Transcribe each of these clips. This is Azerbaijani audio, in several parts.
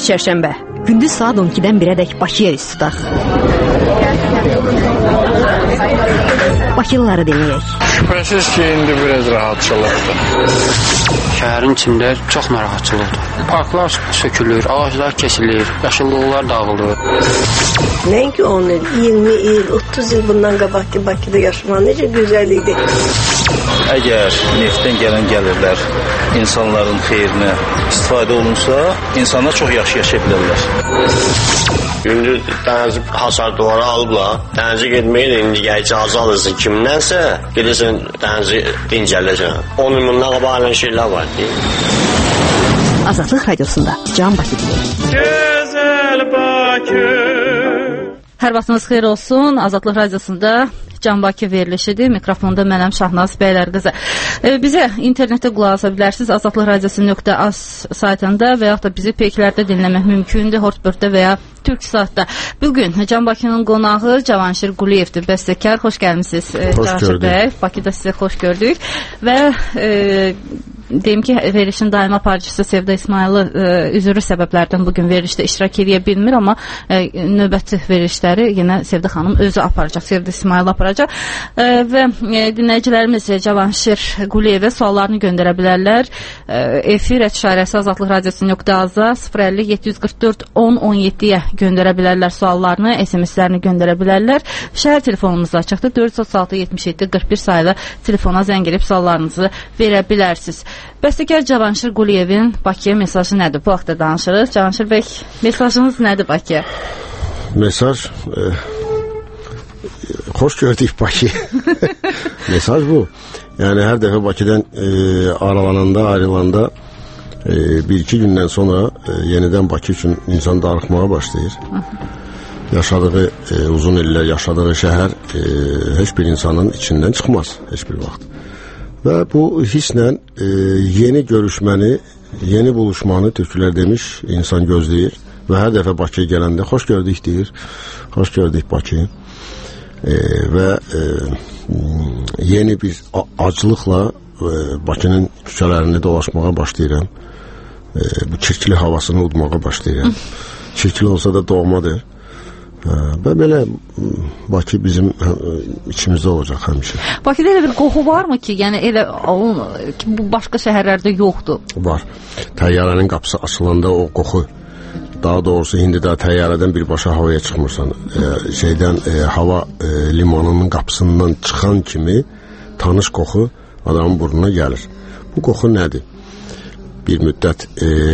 Çərşənbə. Gündüz saat 12-dən 1-ədək Bakıya üst tutaq. Bakılıları dinləyək. Şübhəsiz ki, indi biraz rahatçılıqdır. Şəhərin içində çox narahatçılıqdır. Parklar sökülür, ağaclar kesilir, yaşıllıqlar dağılır. Nəinki 10 il, 20 il, 30 il bundan qabaqki Bakıda yaşamaq necə gözəl idi. Əgər neftdən gələn gəlirlər insanların xeyrinə istifadə olunsa, insanlar çox yaxşı yaşaya bilərlər. Gündüz dənizi hasar duvara alıblar. Dənizi getməyin, indi icazə alırsın kimdənsə, gedirsən dənizi dincəlirsən. 10 il bundan qabaq şeylər var. Azadlıq Radiosunda Can Bakı deyil. Gözəl Bakı. Hər vaxtınız xeyir olsun. Azadlıq Radiosunda Can Bakı verilişidir. Mikrofonda mənəm Şahnaz Bəylərqızı. Bizə internetdə qulaq asa bilərsiniz. azadlıqradiosu.az saytında və yaxud da bizi peyklərdə dinləmək mümkündür. Hortbördə və ya Türksatda. Bugün Can Bakının qonağı Cavanşir Quliyevdir, bəstəkar. Xoş gəlmisiniz Cavanşir bəy. Bakıda sizə xoş gördük. Və deyim ki, verilişin daimi aparıcısı Sevda İsmayılı üzürlü səbəblərdən bugün verilişdə iştirak edə bilmir, amma növbəti verilişləri yenə Sevda xanım özü aparacaq, Sevda İsmayılı aparacaq və dinləyicilərimiz Cavanşir Quliyevə suallarını göndərə bilərlər. Efir @azadlıqradiosu.az 050 744 10 17-yə göndərə bilərlər suallarını, SMS-lərini göndərə bilərlər. Şəhər telefonumuz açıqdır, 436 77 41 sayılı telefona zəng edib suallarınızı verə bilərsiniz. Bəstəkar Cavanşir Quliyevin Bakıya mesajı nədir? Bu haqda danışırıq. Cavanşir bəy, mesajınız nədir Bakıya? Mesaj xoş gördük Bakı. Mesaj bu. Yəni hər dəfə Bakıdan ayrılanda bir-iki gündən sonra yenidən Bakı üçün insan darıxmağa başlayır. Yaşadığı uzun illər yaşadığı şəhər heç bir insanın içindən çıxmaz heç bir vaxt. Və bu hisslə yeni görüşməni, yeni buluşmanı türklər demiş, insan gözləyir və hər dəfə Bakıya gələndə xoş gördük deyir, xoş gördük Bakı və yeni bir acılıqla Bakının küçələrini dolaşmağa başlayıram, bu çirkli havasını udmağa başlayıram. Çirkli olsa da doğmadır. Və belə Bakı bizim içimizdə olacaq həmişə. Bakıda elə bir qoxu varmı ki, yəni elə bu başqa şəhərlərdə yoxdur? Var. Təyyarənin qapısı açılanda o qoxu, daha doğrusu indi də təyyarədən birbaşa havaya çıxmırsan. Hava limanının qapısından çıxan kimi tanış qoxu adamın burnuna gəlir. Bu qoxu nədir? Bir müddət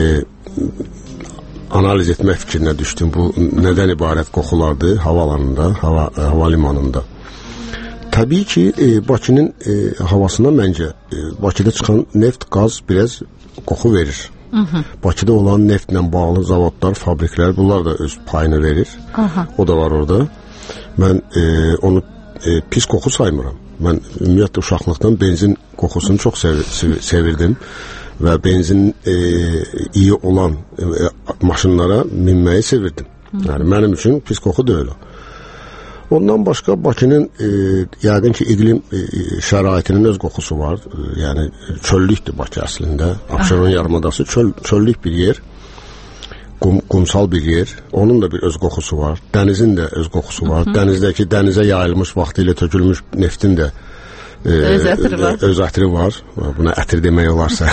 analiz etmək fikrinə düşdüm. Bu nədən ibarət qoxulardır havalanında, hava limanında. Təbii ki, Bakının havasına məncə Bakıda çıxan neft, qaz biraz qoxu verir. Bakıda olan neftlə bağlı zavodlar, fabriklər, bunlar da öz payını verir. O da var orada. Mən onu pis qoxu saymıram. Mən ümumiyyətlə uşaqlıqdan benzin qoxusunu çox sevirdim. Və benzin iyi olan maşınlara minməyi sevirdim. Yəni, mənim üçün pis qoxu deyil o. Ondan başqa Bakının yəqin ki, iqlim şəraitinin öz qoxusu var. Yəni, çöllükdür Bakı əslində. Abşeron yarımadası çöllük bir yer, qumsal bir yer. Onun da bir öz qoxusu var. Dənizin də öz qoxusu var. Dənizdəki dənizə yayılmış, vaxtı ilə tökülmüş neftin də öz ətri var. Buna ətir demək olarsa.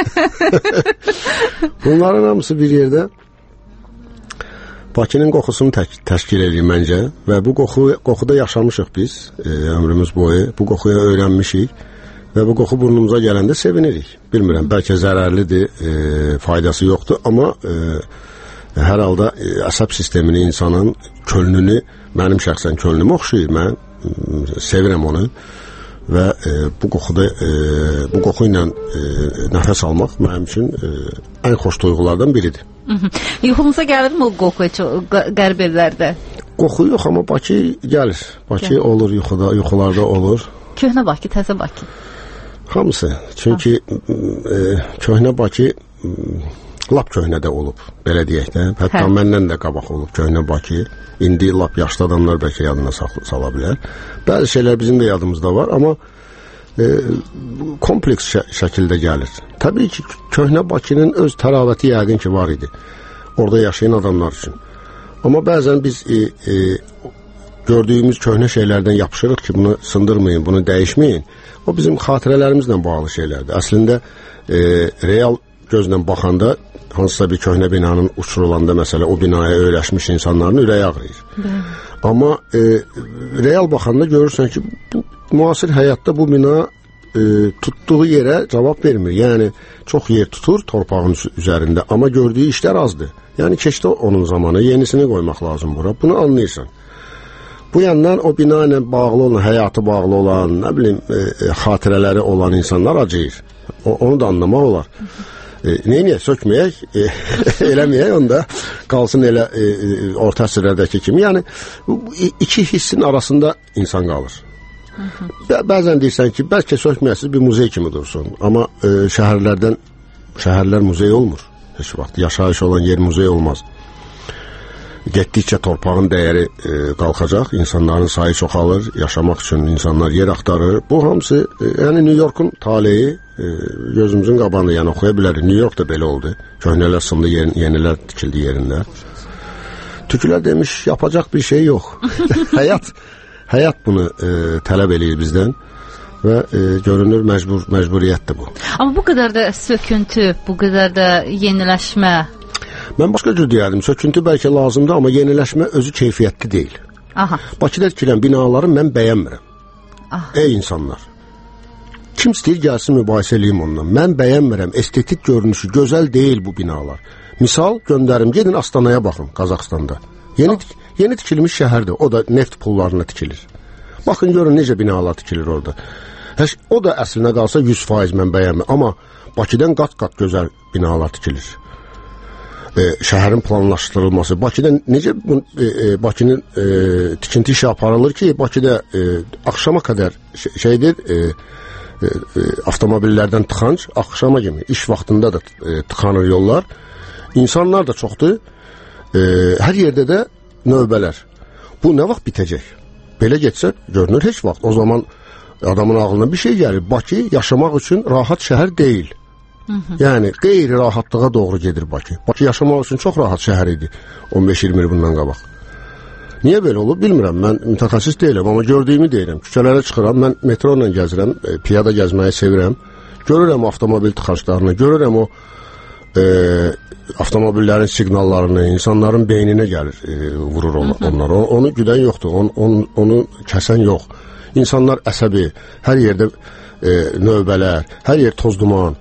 Bunların hamısı bir yerdə Bakının qoxusunu təşkil edir məncə və bu qoxuda yaşamışıq biz ömrümüz boyu. Bu qoxuya öyrənmişik və bu qoxu burnumuza gələndə sevinirik. Bilmirəm, bəlkə zərərlidir, faydası yoxdur, amma hər halda əsəb sistemini, insanın könlünü, mənim şəxsən könlümü oxşuyur, mən sevirəm onu. Və bu qoxu ilə nəfəs almaq mənim üçün ən xoş duyğulardan biridir. Yuxunuza gəlirmi o qoxu qərb evlərdə? Qoxu yox, amma Bakı gəlir. Bakı olur yuxularda olur. Köhnə Bakı, təzə Bakı? Hamısı. Çünki köhnə Bakı lap köhnədə olub, belə deyək də. Hətta məndən də qabaq olub köhnə Bakı. İndi lap yaşlı adamlar bəlkə yadına sala bilər. Bəzi şeylər bizim də yadımızda var, amma kompleks şəkildə gəlir. Təbii ki, köhnə Bakının öz təravəti yəqin ki var idi. orada yaşayan adamlar üçün. Amma bəzən biz gördüyümüz köhnə şeylərdən yapışırıq ki, bunu sındırmayın, bunu dəyişməyin. O bizim xatirələrimizlə bağlı şeylərdir. Əslində real gözlə baxanda hansısa bir köhnə binanın uçurulanda məsələ o binaya öyrəşmiş insanların ürəyi ağrıyır. Amma real baxanda görürsən ki, bu müasir həyatda bu bina tutduğu yerə cavab vermir. Yəni çox yer tutur torpağın üzərində, amma gördüyü işlər azdır. Yəni keçdi onun zamanı, yenisini qoymaq lazım bura. Bunu anlayırsan. Bu yandan o bina ilə bağlı olan, həyatı bağlı olan, nə bilim, xatirələri olan insanlar acıyır. Onu da anlamaq olar. Neyniyək, sökməyək, eləməyək, onda qalsın elə orta əsrlərdəki kimi. Yəni, iki hissin arasında insan qalır. Bəzən deyirsən ki, bəlkə sökməyəsiz bir muzey kimi dursun. Amma şəhərlər muzey olmur. Heç vaxt yaşayış olan yer muzey olmaz. Getdikcə torpağın dəyəri qalxacaq, insanların sayı çoxalır, yaşamaq üçün insanlar yer axtarır. Bu hamısı, yəni New York'un taleyi gözümüzün qabağında, yəni oxuya bilərik. New York da belə oldu. Köhnələr sındı, yenilər tikildi yerində. Tükülər demiş, yapacaq bir şey yox. Həyat bunu tələb eləyir bizdən və görünür məcburiyyətdir bu. Amma bu qədər də söküntü, bu qədər də yeniləşmə. Mən başqa cür deyərdim, söküntü bəlkə lazımdır, amma yeniləşmə özü keyfiyyətli deyil. Bakıda tikilən binaları mən bəyənmirəm. Ey insanlar, kim istəyir gəlsin mübahisə eləyim ondan. Mən bəyənmirəm, estetik görünüşü, gözəl deyil bu binalar. Misal göndərim, gedin Astanaya baxın, Qazaxstanda. Yeni tikilmiş şəhərdir, o da neft pullarına tikilir. Baxın, görün necə binalar tikilir orada. O da əslinə qalsa 100% mən bəyənmirəm, amma Bakıdan qat-qat gözəl binalar tikilir. Şəhərin planlaşdırılması. Bakıda necə Bakının tikinti işi aparılır ki, Bakıda axşama qədər şeydir, avtomobillərdən tıxanc, axşama kimi, iş vaxtında da tıxanır yollar. İnsanlar da çoxdur. Hər yerdə də növbələr. Bu nə vaxt bitəcək? Belə getsə, görünür heç vaxt. O zaman adamın ağlına bir şey gəlir. Bakı yaşamaq üçün rahat şəhər deyil. Yəni, qeyri-rahatlığa doğru gedir Bakı. Bakı yaşamaq üçün çox rahat şəhər idi 15-20 il bundan qabaq. Niyə belə olub, bilmirəm. Mən mütəxəssis deyiləm, amma gördüyümü deyirəm. Küçələrə çıxıram, mən metro ilə gəzirəm, piyada gəzməyi sevirəm. Görürəm avtomobil tıxaçlarını, görürəm o avtomobillərin siqnallarını, insanların beyninə gəlir, vurur onlar. Onu güdən yoxdur, onu kəsən yox. İnsanlar əsəbi, hər yerdə növbələr, hər yer toz duman.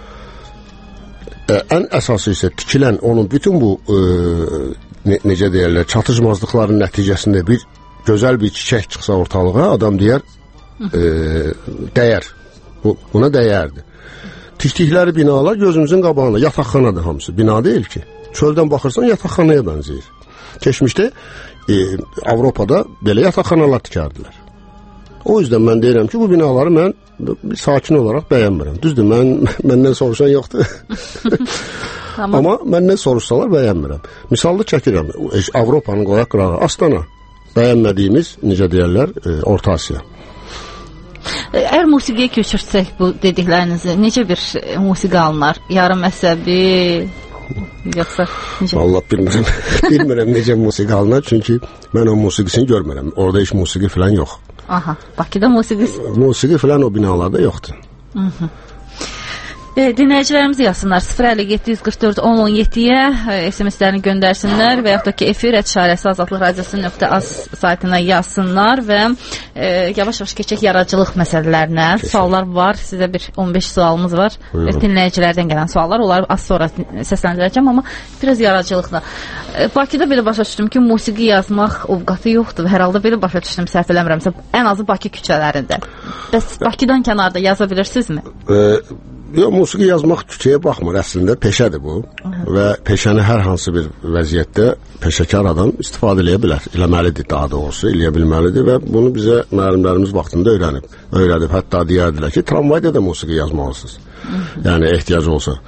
Ən əsası isə tikilən onun bütün bu necə deyərlər, çatışmazlıqların nəticəsində bir gözəl bir çiçək çıxsa ortalığa, adam deyər dəyər. Buna dəyərdir. Tikdikləri binalar gözümüzün qabağında, yataqxanadır hamısı. Bina deyil ki. Çöldən baxırsan yataqxanaya bənzəyir. Keçmişdə Avropada belə yataqxanalar tikərdilər. O yüzden mən deyirəm ki, bu binaları mən sakin olaraq bəyənmirəm. Düzdür, məndən soruşan yoxdur. Tamam. Amma məndən soruşsalar bəyənmirəm. Misalda çəkirəm, Avropanın qoyaq qırağı, Astana. Bəyənmədiyimiz, necə deyərlər, Orta Asiya. Əgər musiqiyə köçürsək bu dediklərinizi, necə bir musiqi alınar? Yarım əsəbi, yoxsa necə? Vallahi bilmirəm. Bilmirəm necə musiqi alınar, çünki mən o musiqisini görmürəm. Orada heç musiqi falan yox. Aha, Bakıda musiqi falan o binalarda yoxdur. Dinləyicilərimiz yazsınlar 05744 SMS-lərini göndərsinlər və yaxud da ki efir @şarəsi azadlıqradiosu.az saytına yazsınlar və yavaş-yavaş keçək yaradıcılıq məsələlərinə. Suallar var, sizə bir 15 sualımız var. Dinləyicilərdən gələn suallar, onları az sonra səsləndirəcəm, amma biraz yaradıcılıqla. Bakıda belə başa düşdüm ki, musiqi yazmaq ovqatı yoxdur. Hər halda belə başa düşdüm, səhv eləmirəmsə, ən azı Bakı küçələrində. Bəs Bakıdan kənarda yaza bilirsinizmi? Yox, musiqi yazmaq küçəyə baxmır, əslində peşədir bu. Və peşəni hər hansı bir vəziyyətdə peşəkar adam istifadə eləyə bilər. Eləməlidir, daha doğrusu, eləyə bilməlidir və bunu bizə müəllimlərimiz vaxtında öyrədib. Hətta deyərdilər ki, tramvayda da musiqi yazmalısınız. Yəni, ehtiyac olsa.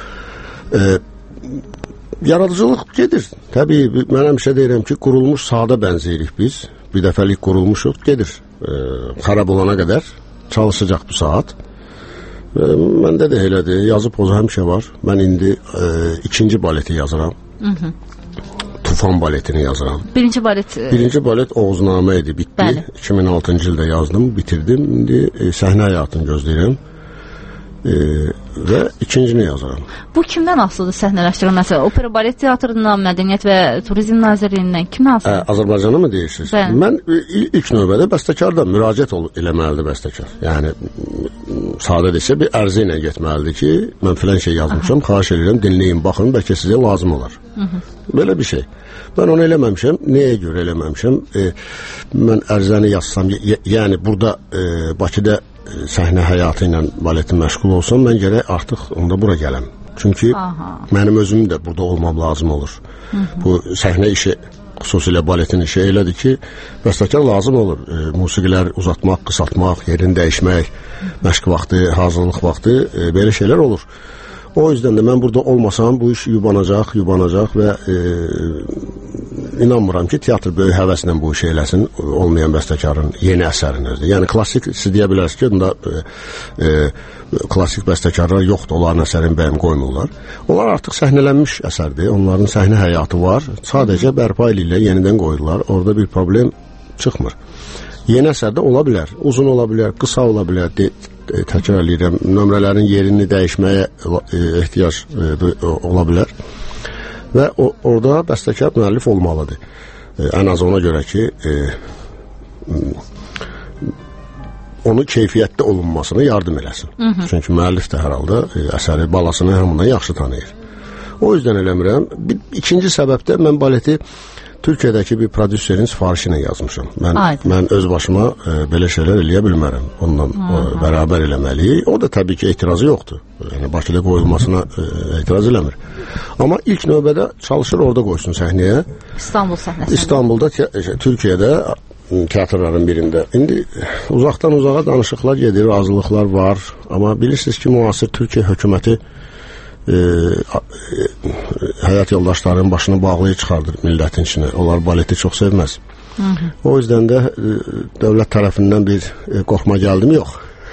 Yaradıcılıq gedir. Təbii, mən həmişə deyirəm ki, qurulmuş saata bənzəyirik biz. Bir dəfəlik qurulmuşuq, gedir. Xarab olana qədər çalışacaq bu saat. Məndə də elədir, yazı pozu həmişə var. Mən indi ikinci baleti yazıram. Tufan baletini yazıram. Birinci balet Oğuznamə idi, bitdi. Bəli. 2006-cı ildə yazdım, bitirdim. İndi səhnə həyatını gözləyirəm. Və ikincini yazıram. Bu kimdən asılıdır səhnələşdirilməsi? Opera Balet Teatrından, Mədəniyyət və Turizm Nazirliyindən kimdən asılıdır? Azərbaycana mı deyirsiniz? Bəli. Mən ilk növbədə bəstəkardan müraciət eləməlidir bəstəkar. Yəni sadə desə bir ərizə ilə getməlidir ki, mən filan şey yazmışam, xahiş edirəm, dinləyin, baxın, bəlkə sizə lazım olar. Belə bir şey. Mən onu eləməmişəm. Nəyə görə eləməmişəm? Mən ərizəni yazsam, yəni burada Bakıda səhnə həyatı ilə baletin məşğul olsam, mən gərək artıq onda bura gələm. Çünki mənim özüm də burada olmam lazım olur. Bu səhnə işi, xüsusilə baletin işi elədir ki, bəstəkar lazım olur. Musiqilər uzatmaq, qısaltmaq, yerini dəyişmək, məşq vaxtı, hazırlıq vaxtı, belə şeylər olur. O yüzden də mən burada olmasam, bu iş yubanacaq və inanmıram ki, teatr böyük həvəslə bu işi eləsin, olmayan bəstəkarın yeni əsərinizdir. Yəni, klassik, siz deyə bilərsiniz ki, onda klassik bəstəkarlar yoxdur, onların əsərini bəyəm qoymurlar. Onlar artıq səhnələnmiş əsərdir, onların səhnə həyatı var, sadəcə bərpa ilə yenidən qoyurlar, orada bir problem çıxmır. Yeni əsərdə ola bilər, uzun ola bilər, qısa ola bilər, təkrar edirəm, nömrələrin yerini dəyişməyə ehtiyac ola bilər və orada bəstəkar müəllif olmalıdır. Ən az ona görə ki, onu keyfiyyətli olunmasına yardım eləsin. Çünki müəllif də hər halda əsəri, balasını hamından yaxşı tanıyır. O yüzden eləmirəm. İkinci səbəbdə mən baleti Türkiyədəki bir prodüserin sifarişi ilə yazmışam. Mən öz başıma belə şeylər eləyə bilmərəm. Onunla bərabər eləməliyik. O da təbii ki, etirazı yoxdur. Yəni, Bakıda qoyulmasına etiraz eləmir. Amma ilk növbədə çalışır orada qoysun səhnəyə. İstanbul səhnəsində. İstanbulda, Türkiyədə teatrların birində. İndi uzaqdan uzağa danışıqlar gedir, razılıqlar var. Amma bilirsiniz ki, müasir Türkiyə hökuməti həyat yoldaşlarının başını bağlayıb çıxardır millətin içine. Onlar baleti çox sevməz. O yüzden də dövlət tərəfindən bir qorxma gəldi mi? Yox.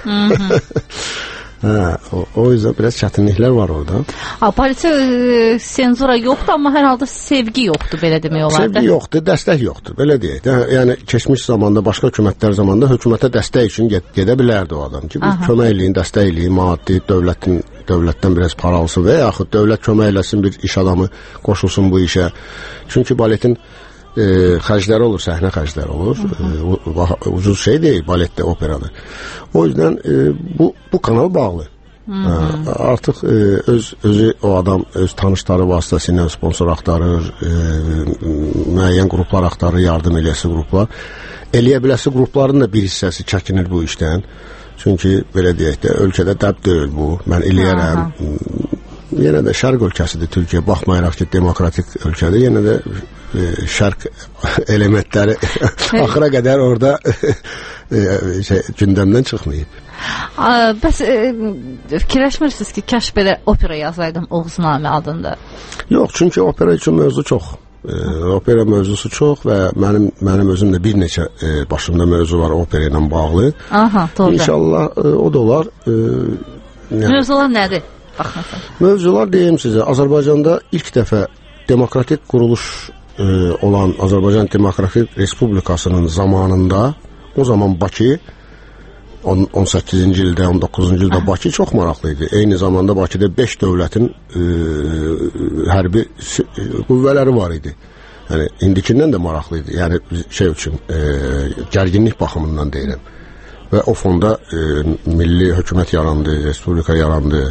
O yüzden biraz çətinliklər var orada. Baleti senzura yoxdur, amma hər halda sevgi yoxdur, belə demək olar. Sevgi yoxdur, dəstək yoxdur, belə deyək. Yəni, keçmiş zamanda, başqa hökumətlər zamanda hökumətə dəstək üçün gedə bilərdi o adam ki, bir kömək eləyin, dəstək eləyin, maddi, dövlətdən biraz para alsın və yaxud dövlət kömək eləsin, bir iş adamı qoşulsun bu işə. Çünki baletin xərcləri olur, səhnə xərcləri olur. Ucuz şey deyil, baletdə, operadır. O yüzden bu kanal bağlı. Artıq özü o adam öz tanışları vasitəsilə sponsor axtarır, müəyyən qruplar axtarır, yardım eləyəsi qruplar. Eləyə biləsi qrupların da bir hissəsi çəkinir bu işdən. Çünki belə deyək də, ölkədə dəb deyil bu. Mən eləyərəm. Yenə də şərq ölkəsidir Türkiyə. Baxmayaraq ki, demokratik ölkədir. Yenə də şərq elementləri axıra qədər orada gündəmdən çıxmayıb. Bəs fikirləşmirsiniz ki, kəş belə opera yazaydım Oğuznamə adında? Yox, çünki opera üçün mövzu çox. Opera mövzusu çox və mənim özüm də bir neçə başımda mövzu var opera ilə bağlı. Doğru. İnşallah o da olar. Mövzular nədir? Mövzular deyim sizə, Azərbaycanda ilk dəfə demokratik quruluş olan Azərbaycan Demokratik Respublikasının zamanında, o zaman Bakı 18-ci ildə, 19-cu ildə Bakı çox maraqlıydı. Eyni zamanda Bakıda 5 dövlətin hərbi qüvvələri var idi. Yəni, indikindən də maraqlıydı. Yəni, şey üçün, gərginlik baxımından deyirəm. Və o fonda milli hökumət yarandı, respublika yarandı.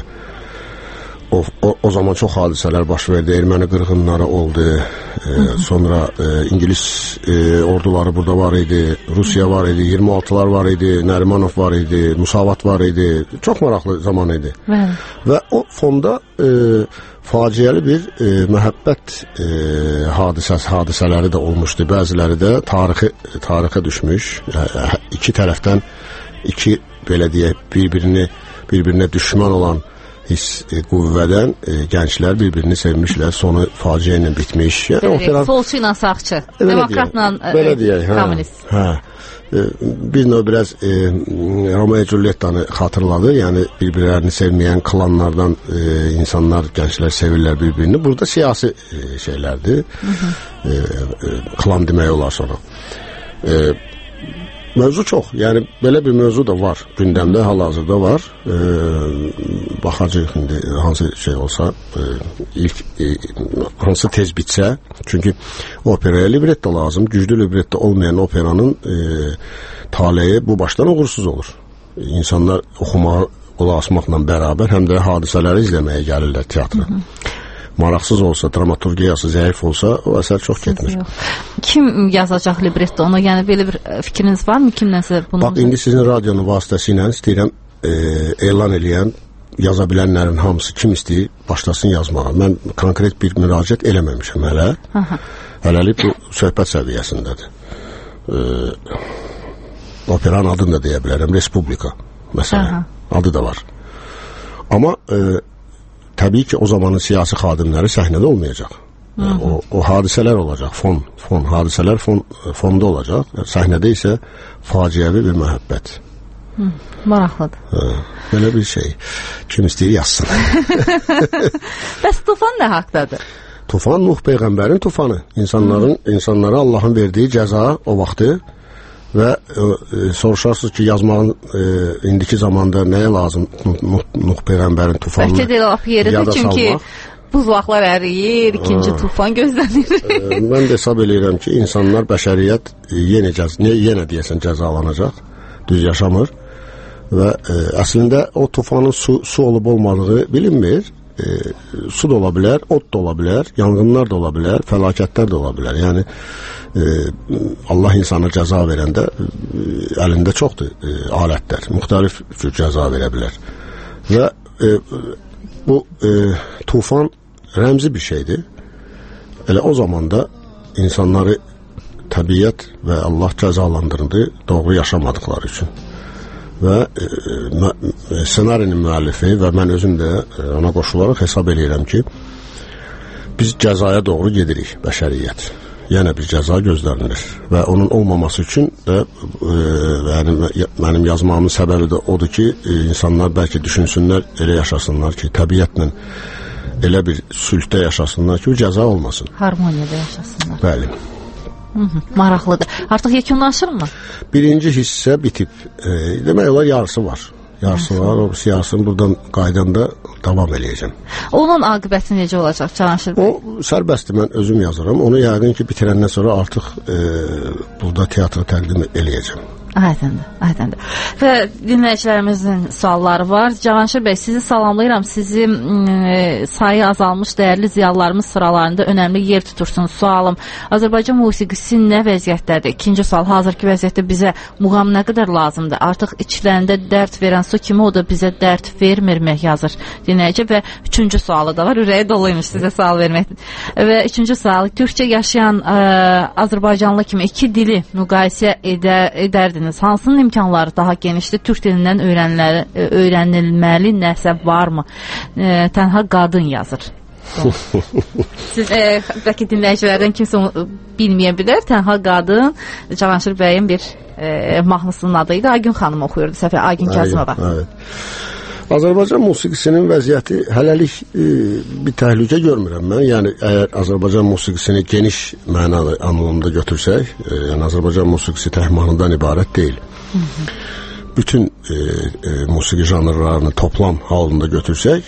O zaman çox hadisələr baş verdi, erməni qırğınları oldu, sonra İngiliz orduları burada var idi, Rusiya var idi, 26'lar var idi, Nərimanov var idi, Musavat var idi, çox maraqlı zaman idi. Və o fonda faciəli bir məhəbbət hadisələri də olmuşdu, bəziləri də tarixə düşmüş, iki tərəfdən iki, belə deyək, bir-birinə düşman olan qüvvədən gənclər bir-birini sevmişlər, sonu faciə ilə bitmiş. Yəni, solçu ilə sağçı, demokratla kommunist. Bir növ biraz Romeo ve Julietta'nı xatırladı. Yəni bir-birlərini sevməyən klanlardan insanlar, gənclər sevirlər bir-birini. Burada siyasi şeylərdir. Klan demək olar sonra. Mövzu çox. Yəni belə bir mövzu da var. Gündəmdə hal-hazırda var. Baxacağıq indi hansı şey olsa, ilk hansı tez bitsə. Çünki operaya libretto lazım. Güclü libretto olmayan operanın taleyi bu başdan uğursuz olur. İnsanlar oxumağa, qulaq asmaqla bərabər həm də hadisələri izləməyə gəlirlər teatra. Maraqsız olsa, dramaturgiyası zəif olsa, o əsər çox getmir. Kim yazacaq librettonu? Yəni belə bir fikriniz varmı? Kimlənsə bunu? Bax, indi sizin radionun vasitəsilə istəyirəm elan eləyən, yaza bilənlərin hamısı kim istəyir, başlasın yazmağa. Mən konkret bir müraciət eləməmişəm hələ. Hələlik bu söhbət səviyyəsindədir. Operanın adını da deyə bilərəm, Respublika məsələn. Adı da var. Amma təbii ki, o zamanın siyasi xadimləri səhnədə olmayacaq. O hadisələr olacaq, fon hadisələr fonda olacaq. Səhnədə isə faciəvi bir məhəbbət. Maraqlıdır. Belə bir şey. Kim istəyir yazsın. Bəs tufan nə haqdadır? Tufan Nuh Peyğəmbərin tufanı. İnsanlara Allahın verdiyi cəza o vaxtı və soruşarsınız ki, yazmağın indiki zamanda nəyə lazım Nuh Peyğəmbərin tufanını bəlkə də lap yeridir, çünki buzlaqlar əriyir, ikinci tufan gözlənir. Mən də hesab eləyirəm ki, insanlar, bəşəriyyət yenə deyəsən cəzalanacaq, düz yaşamır və əslində o tufanın su olub olmadığı bilinmir. Su da ola bilər, ot da ola bilər, yanğınlar da ola bilər, fəlakətlər də ola bilər. Yəni Allah insana cəza verəndə əlində çoxdur alətlər, müxtəlif cür cəza verə bilər. Və bu tufan rəmzi bir şeydir. Elə o zamanda insanları təbiət və Allah cəzalandırdı doğru yaşamadıkları üçün. Və ssenarinin müəllifi və mən özüm də ona qoşularaq hesab edirəm ki, biz cəzaya doğru gedirik, bəşəriyyət. Yenə bir cəza gözlənilir və onun olmaması üçün də mənim yazmamın səbəbi də odur ki, insanlar bəlkə düşünsünlər, elə yaşasınlar ki, təbiətlə elə bir sülhdə yaşasınlar ki, cəza olmasın. Harmoniyada yaşasınlar. Bəli. Maraqlıdır. Artıq yekunlaşırmı? Birinci hissə bitib. Demək olar yarısı var. Yarısı var. O siyasını buradan qaydanda davam eləyəcəm. Onun aqibəti necə olacaq Cavanşir bəy? O sərbəstdir, mən özüm yazıram. Onu yəqin ki, bitirəndən sonra artıq burada teatra təqdim eləyəcəm. Aydındır. Və dinləyicilərimizin sualları var. Cavanşir bəy, sizi salamlayıram. Sizi sayı azalmış dəyərli ziyalılarımız sıralarında önəmli yer tutursunuz. Sualım, Azərbaycan musiqisi nə vəziyyətdədir? İkinci sual, hazırki vəziyyətdə bizə muğam nə qədər lazımdır? Artıq içlərində dərd verən su kimi o da bizə dərd vermirmi, yazır dinləyici. Və üçüncü sualı da var. Ürəyi doluymuş sizə sual vermək. Və üçüncü sual, türkçə yaşayan Azərbaycanlı kimi iki dili müqayisə edərdiniz. Hansının imkanları daha genişdir? Türk dilindən öyrənilməli nəsə varmı? Tənha qadın yazır. Siz bəlkə dinləyicilərdən kimsə bilməyə bilər. Tənha qadın Cavanşir bəyin bir mahnısının adıydı. Aygün xanım oxuyurdu səfər. Aygün Kazımova. Azərbaycan musiqisinin vəziyyəti hələlik bir təhlükə görmürəm mən. Yəni, əgər Azərbaycan musiqisini geniş mənalı anlamda götürsək, yəni Azərbaycan musiqisi təhmanından ibarət deyil. Bütün musiqi janrlarını toplam halında götürsək,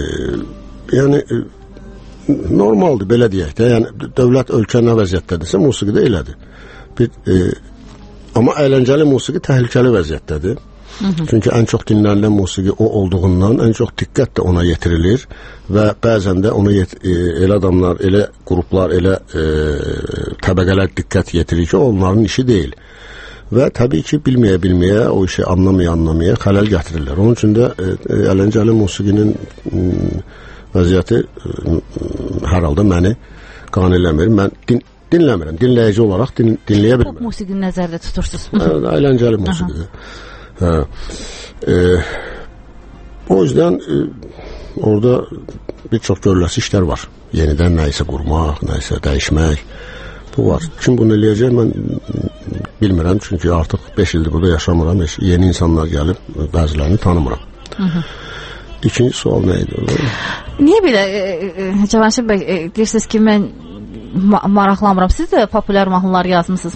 yəni normaldır, belə deyək də. Yəni, dövlət ölkə nə vəziyyətdədirsə, musiqi də elədir. Amma əyləncəli musiqi təhlükəli vəziyyətdədir. Çünki ən çox dinlənilən musiqi o olduğundan ən çox diqqət də ona yetirilir və bəzən də ona elə adamlar, elə qruplar, elə təbəqələr diqqət yetirir ki, onların işi deyil. Və təbii ki, bilməyə, o işi anlamaya xələl gətirirlər. Onun üçün də əyləncəli musiqinin vəziyyəti hər halda məni qane eləmir. Mən dinləmirəm, dinləyici olaraq dinləyə bilmirəm. Pop musiqini nəzərdə tutursunuz. Əyləncəli musiqidir. O yüzden orada bir çox görüləsi işlər var. Yenidən nəyisə qurmaq, nəyisə dəyişmək. Bu var. Kim bunu eləyəcək mən bilmirəm. Çünki artıq 5 ildir burada yaşamıram. Yeni insanlar gəlib, bəzilərini tanımıram. İkinci sual nə idi? Niyə belə Cavanşir bəy deyirsiniz ki, mən maraqlanmıram. Siz də populyar mahnılar yazmısınız,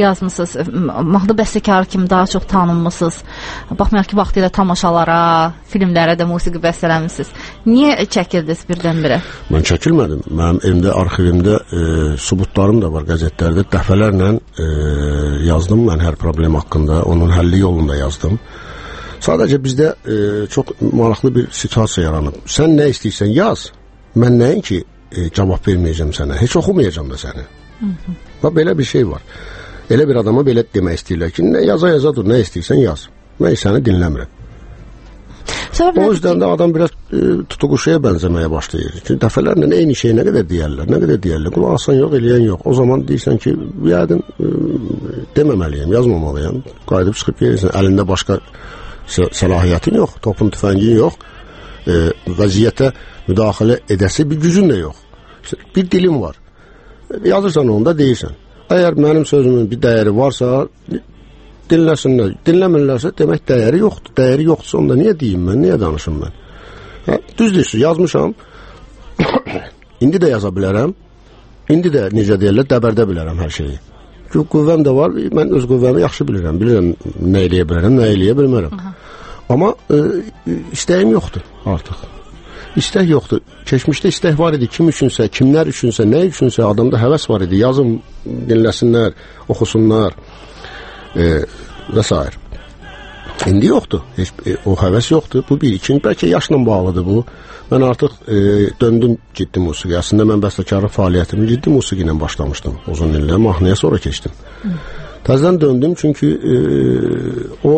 mahnı bəstəkarı kimi daha çox tanınmısınız. Baxmayaq ki, vaxtilə tamaşalara, filmlərə də musiqi bəstələmisiniz. Niyə çəkildiniz birdən-birə? Mən çəkilmədim. Mənim evimdə, arxivimdə subutlarım da var qəzetlərdə. Dəfələrlə yazdım mən hər problem haqqında, onun həlli yolunda yazdım. Sadəcə bizdə çox maraqlı bir situasiya yaranıb. Sən nə istəyirsən yaz, mən nəyin ki cavab verməyəcəm sənə, heç oxumayacam da səni. Və belə bir şey var. Elə bir adama belə demək istəyirlər ki, nə yaza dur, nə istəyirsən yaz. Mən səni dinləmirəm. O yüzdən də adam biraz tutuquşuya bənzəməyə başlayır. Dəfələrlə eyni şey nə qədər deyərlər. Qulaq asan yox, eləyən yox. O zaman deyirsən ki, yəqin deməməliyəm, yazmamalıyam. Qayıdıb çıxıb gelirsən, əlində başqa səlahiyyətin yox, topun tüfəngin yox, vəziyyətə müdaxilə edəsi bir gücün də yox. İşte bir dilim var. Yazırsan onu da deyirsən. Əgər mənim sözümün bir dəyəri varsa, dinləsinlər. Dinləmirlərsə demək dəyəri yoxdur. Dəyəri yoxdursa onda niyə deyim mən, niyə danışım mən? Düz deyirsiniz, yazmışam. İndi də yaza bilərəm. İndi də necə deyirlər, dəbərdə bilərəm hər şeyi. Qüvvəm də var, mən öz qüvvəmi yaxşı bilirəm. Bilirəm nə eləyə bilərəm, nə eləyə bilmərəm. Amma istəyim yoxdur artıq. İstək yoxdur. Keçmişdə istək var idi. Kim üçünsə, kimlər üçünsə, nə üçünsə adamda həvəs var idi. Yazım, dinləsinlər, oxusunlar və s. İndi yoxdur. Heç, o həvəs yoxdur. Bu bir. İkinci, bəlkə yaşla bağlıdır bu. Mən artıq döndüm ciddi musiqi. Əslində mən bəstəkarlıq fəaliyyətimi ciddi musiqi ilə başlamışdım. Uzun illər mahnıya sonra keçdim. Təzədən döndüm çünki o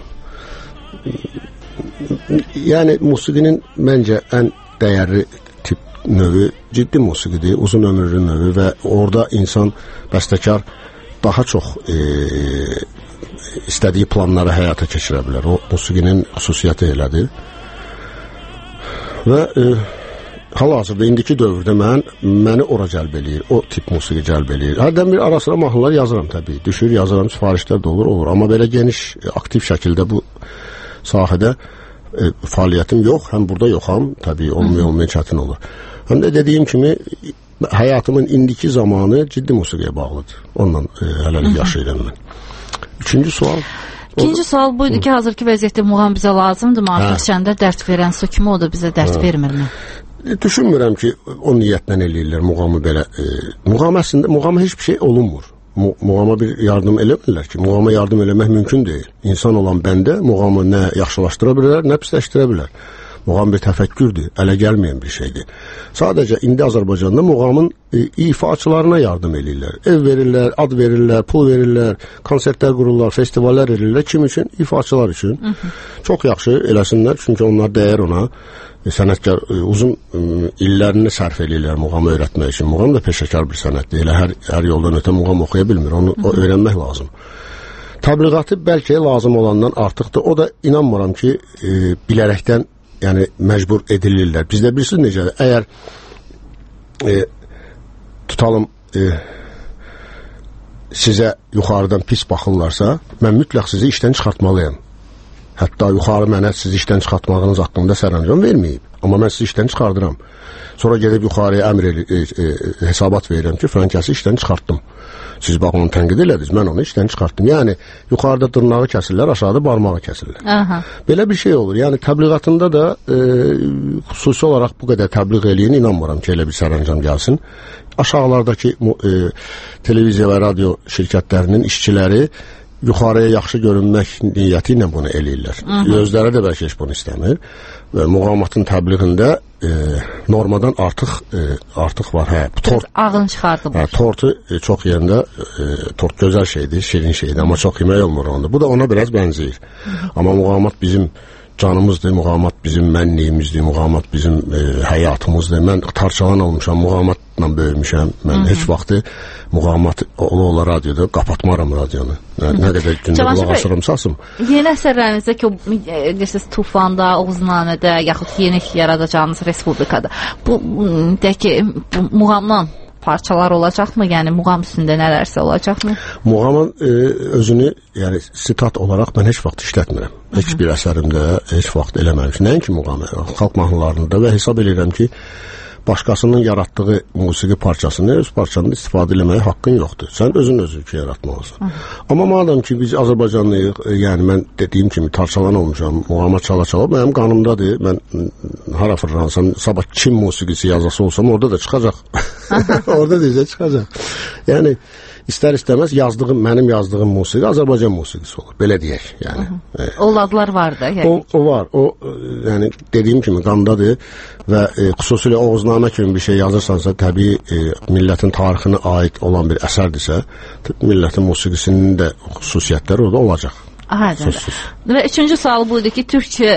yəni musiqinin məncə ən dəyərli tip növü ciddi musiqidir, uzun ömürlü növü və orada insan, bəstəkar daha çox istədiyi planları həyata keçirə bilər. O musiqinin xüsusiyyəti elədir. Və hal-hazırda indiki dövrdə məni ora cəlb eləyir, o tip musiqi cəlb eləyir. Hərdən bir ara sıra mahnılar yazıram təbii, düşür, yazıram, sifarişlər də olur. Amma belə geniş, aktiv şəkildə bu sahədə fəaliyyətim yox, həm burada yoxam, təbii olmaya çətin olur. Həm də dediyim kimi həyatımın indiki zamanı ciddi musiqiyə bağlıdır. Ondan hələlik yaşayıram mən. İkinci sual buydu ki, hazırki vəziyyətdə muğam bizə lazımdır, artıq səndə dərd verən su kimi o da bizə dərd vermirmi? Düşünmürəm ki, o niyyətlə eləyirlər muğamı belə. Muğam əslində, muğama heç bir şey olunmur. Muğama bir yardım eləmirlər ki, muğama yardım eləmək mümkün deyil. İnsan olan bəndə muğamı nə yaxşılaşdıra bilər, nə pisləşdirə bilər. Muğam bir təfəkkürdür, ələ gəlməyən bir şeydir. Sadəcə indi Azərbaycanda muğamın ifaçılarına yardım eləyirlər. Ev verirlər, ad verirlər, pul verirlər, konsertlər qururlar, festivallər edirlər. Kim üçün? İfaçılar üçün. Çox yaxşı eləsinlər, çünki onlar dəyər ona. Sənətkar uzun illərini sərf eləyirlər muğamı öyrətmək üçün. Muğam da peşəkar bir sənətdir. Elə hər yoldan ötə muğam oxuya bilmir. Onu öyrənmək lazım. Təbliğatı bəlkə lazım olandan artıqdır. O da inanmıram ki, bilərəkdən yəni məcbur edilirlər. Bizdə bilirsiniz necədir? Əgər tutalım sizə yuxarıdan pis baxırlarsa, mən mütləq sizi işdən çıxartmalıyam. Hətta yuxarı mənə sizi işdən çıxartmağınız haqqında sərəncam verməyib. Amma mən sizi işdən çıxardıram. Sonra gedib yuxarıya hesabat verirəm ki, filankəsi işdən çıxartdım. Siz bax onu tənqid elədiniz, mən onu işdən çıxartdım. Yəni yuxarıda dırnağı kəsirlər, aşağıda barmağı kəsirlər. Belə bir şey olur. Yəni təbliğatında da xüsusi olaraq bu qədər təbliğ eləyin, inanmıram ki, elə bir sərəncam gəlsin. Aşağılardakı televiziya və radio şirkətlərinin işçiləri yuxarıya yaxşı görünmək niyyəti ilə bunu eləyirlər. Özləri də bəlkə heç bunu istəmir. Və muğamatın təbliğində normadan artıq var. Ağın çıxardılar. Tortu çox yerində, tort gözəl şeydir, şirin şeydir, amma çox yemək olmur onda. Bu da ona biraz bənzəyir. Amma muğamat bizim canımızdır, muğamat bizim mənliyimizdir, muğamat bizim həyatımızdır. Mən tarçalan olmuşam, muğamatla böyümüşəm. Mən heç vaxtı muğamat ola radioda qapatmaram radionu. Nə qədər gündə qulaq asıram sasım. Yeni əsərlərinizdə ki, deyirsiniz, Tufanda, Oğuznamədə, yaxud yeni yaradacağınız Respublikada, bu muğamdan parçalar olacaqmı? Yəni muğam üstündə nələrsə olacaqmı? Muğamın özünü, yəni sitat olaraq mən heç vaxt işlətmirəm. Heç bir əsərimdə heç vaxt eləməmişəm. Nəinki muğamı, xalq mahnılarında və hesab edirəm ki, başqasının yaratdığı musiqi parçasını öz parçanı istifadə eləməyə haqqın yoxdur. Sən özün yaratmalısın. Amma madəm ki, biz Azərbaycanlıyıq, yəni mən dediyim kimi tarçalan olmuşam, muğama çala-çala, mənim qanımdadır. Mən hara fırlansam, sabah Çin musiqisi yazası olsam, orada da çıxacaq. Orada deyəcək, çıxacaq. Yəni, İstər-istəməz mənim yazdığım musiqi Azərbaycan musiqisi olur. Belə deyək. Yəni. O ladlar var da. Yəni. O var. O yəni dediyim kimi qandadır və xüsusilə Oğuznamə kimi bir şey yazırsansa, təbii millətin tarixinə aid olan bir əsərdirsə, millətin musiqisinin də xüsusiyyətləri orada olacaq. Və üçüncü sual budur ki,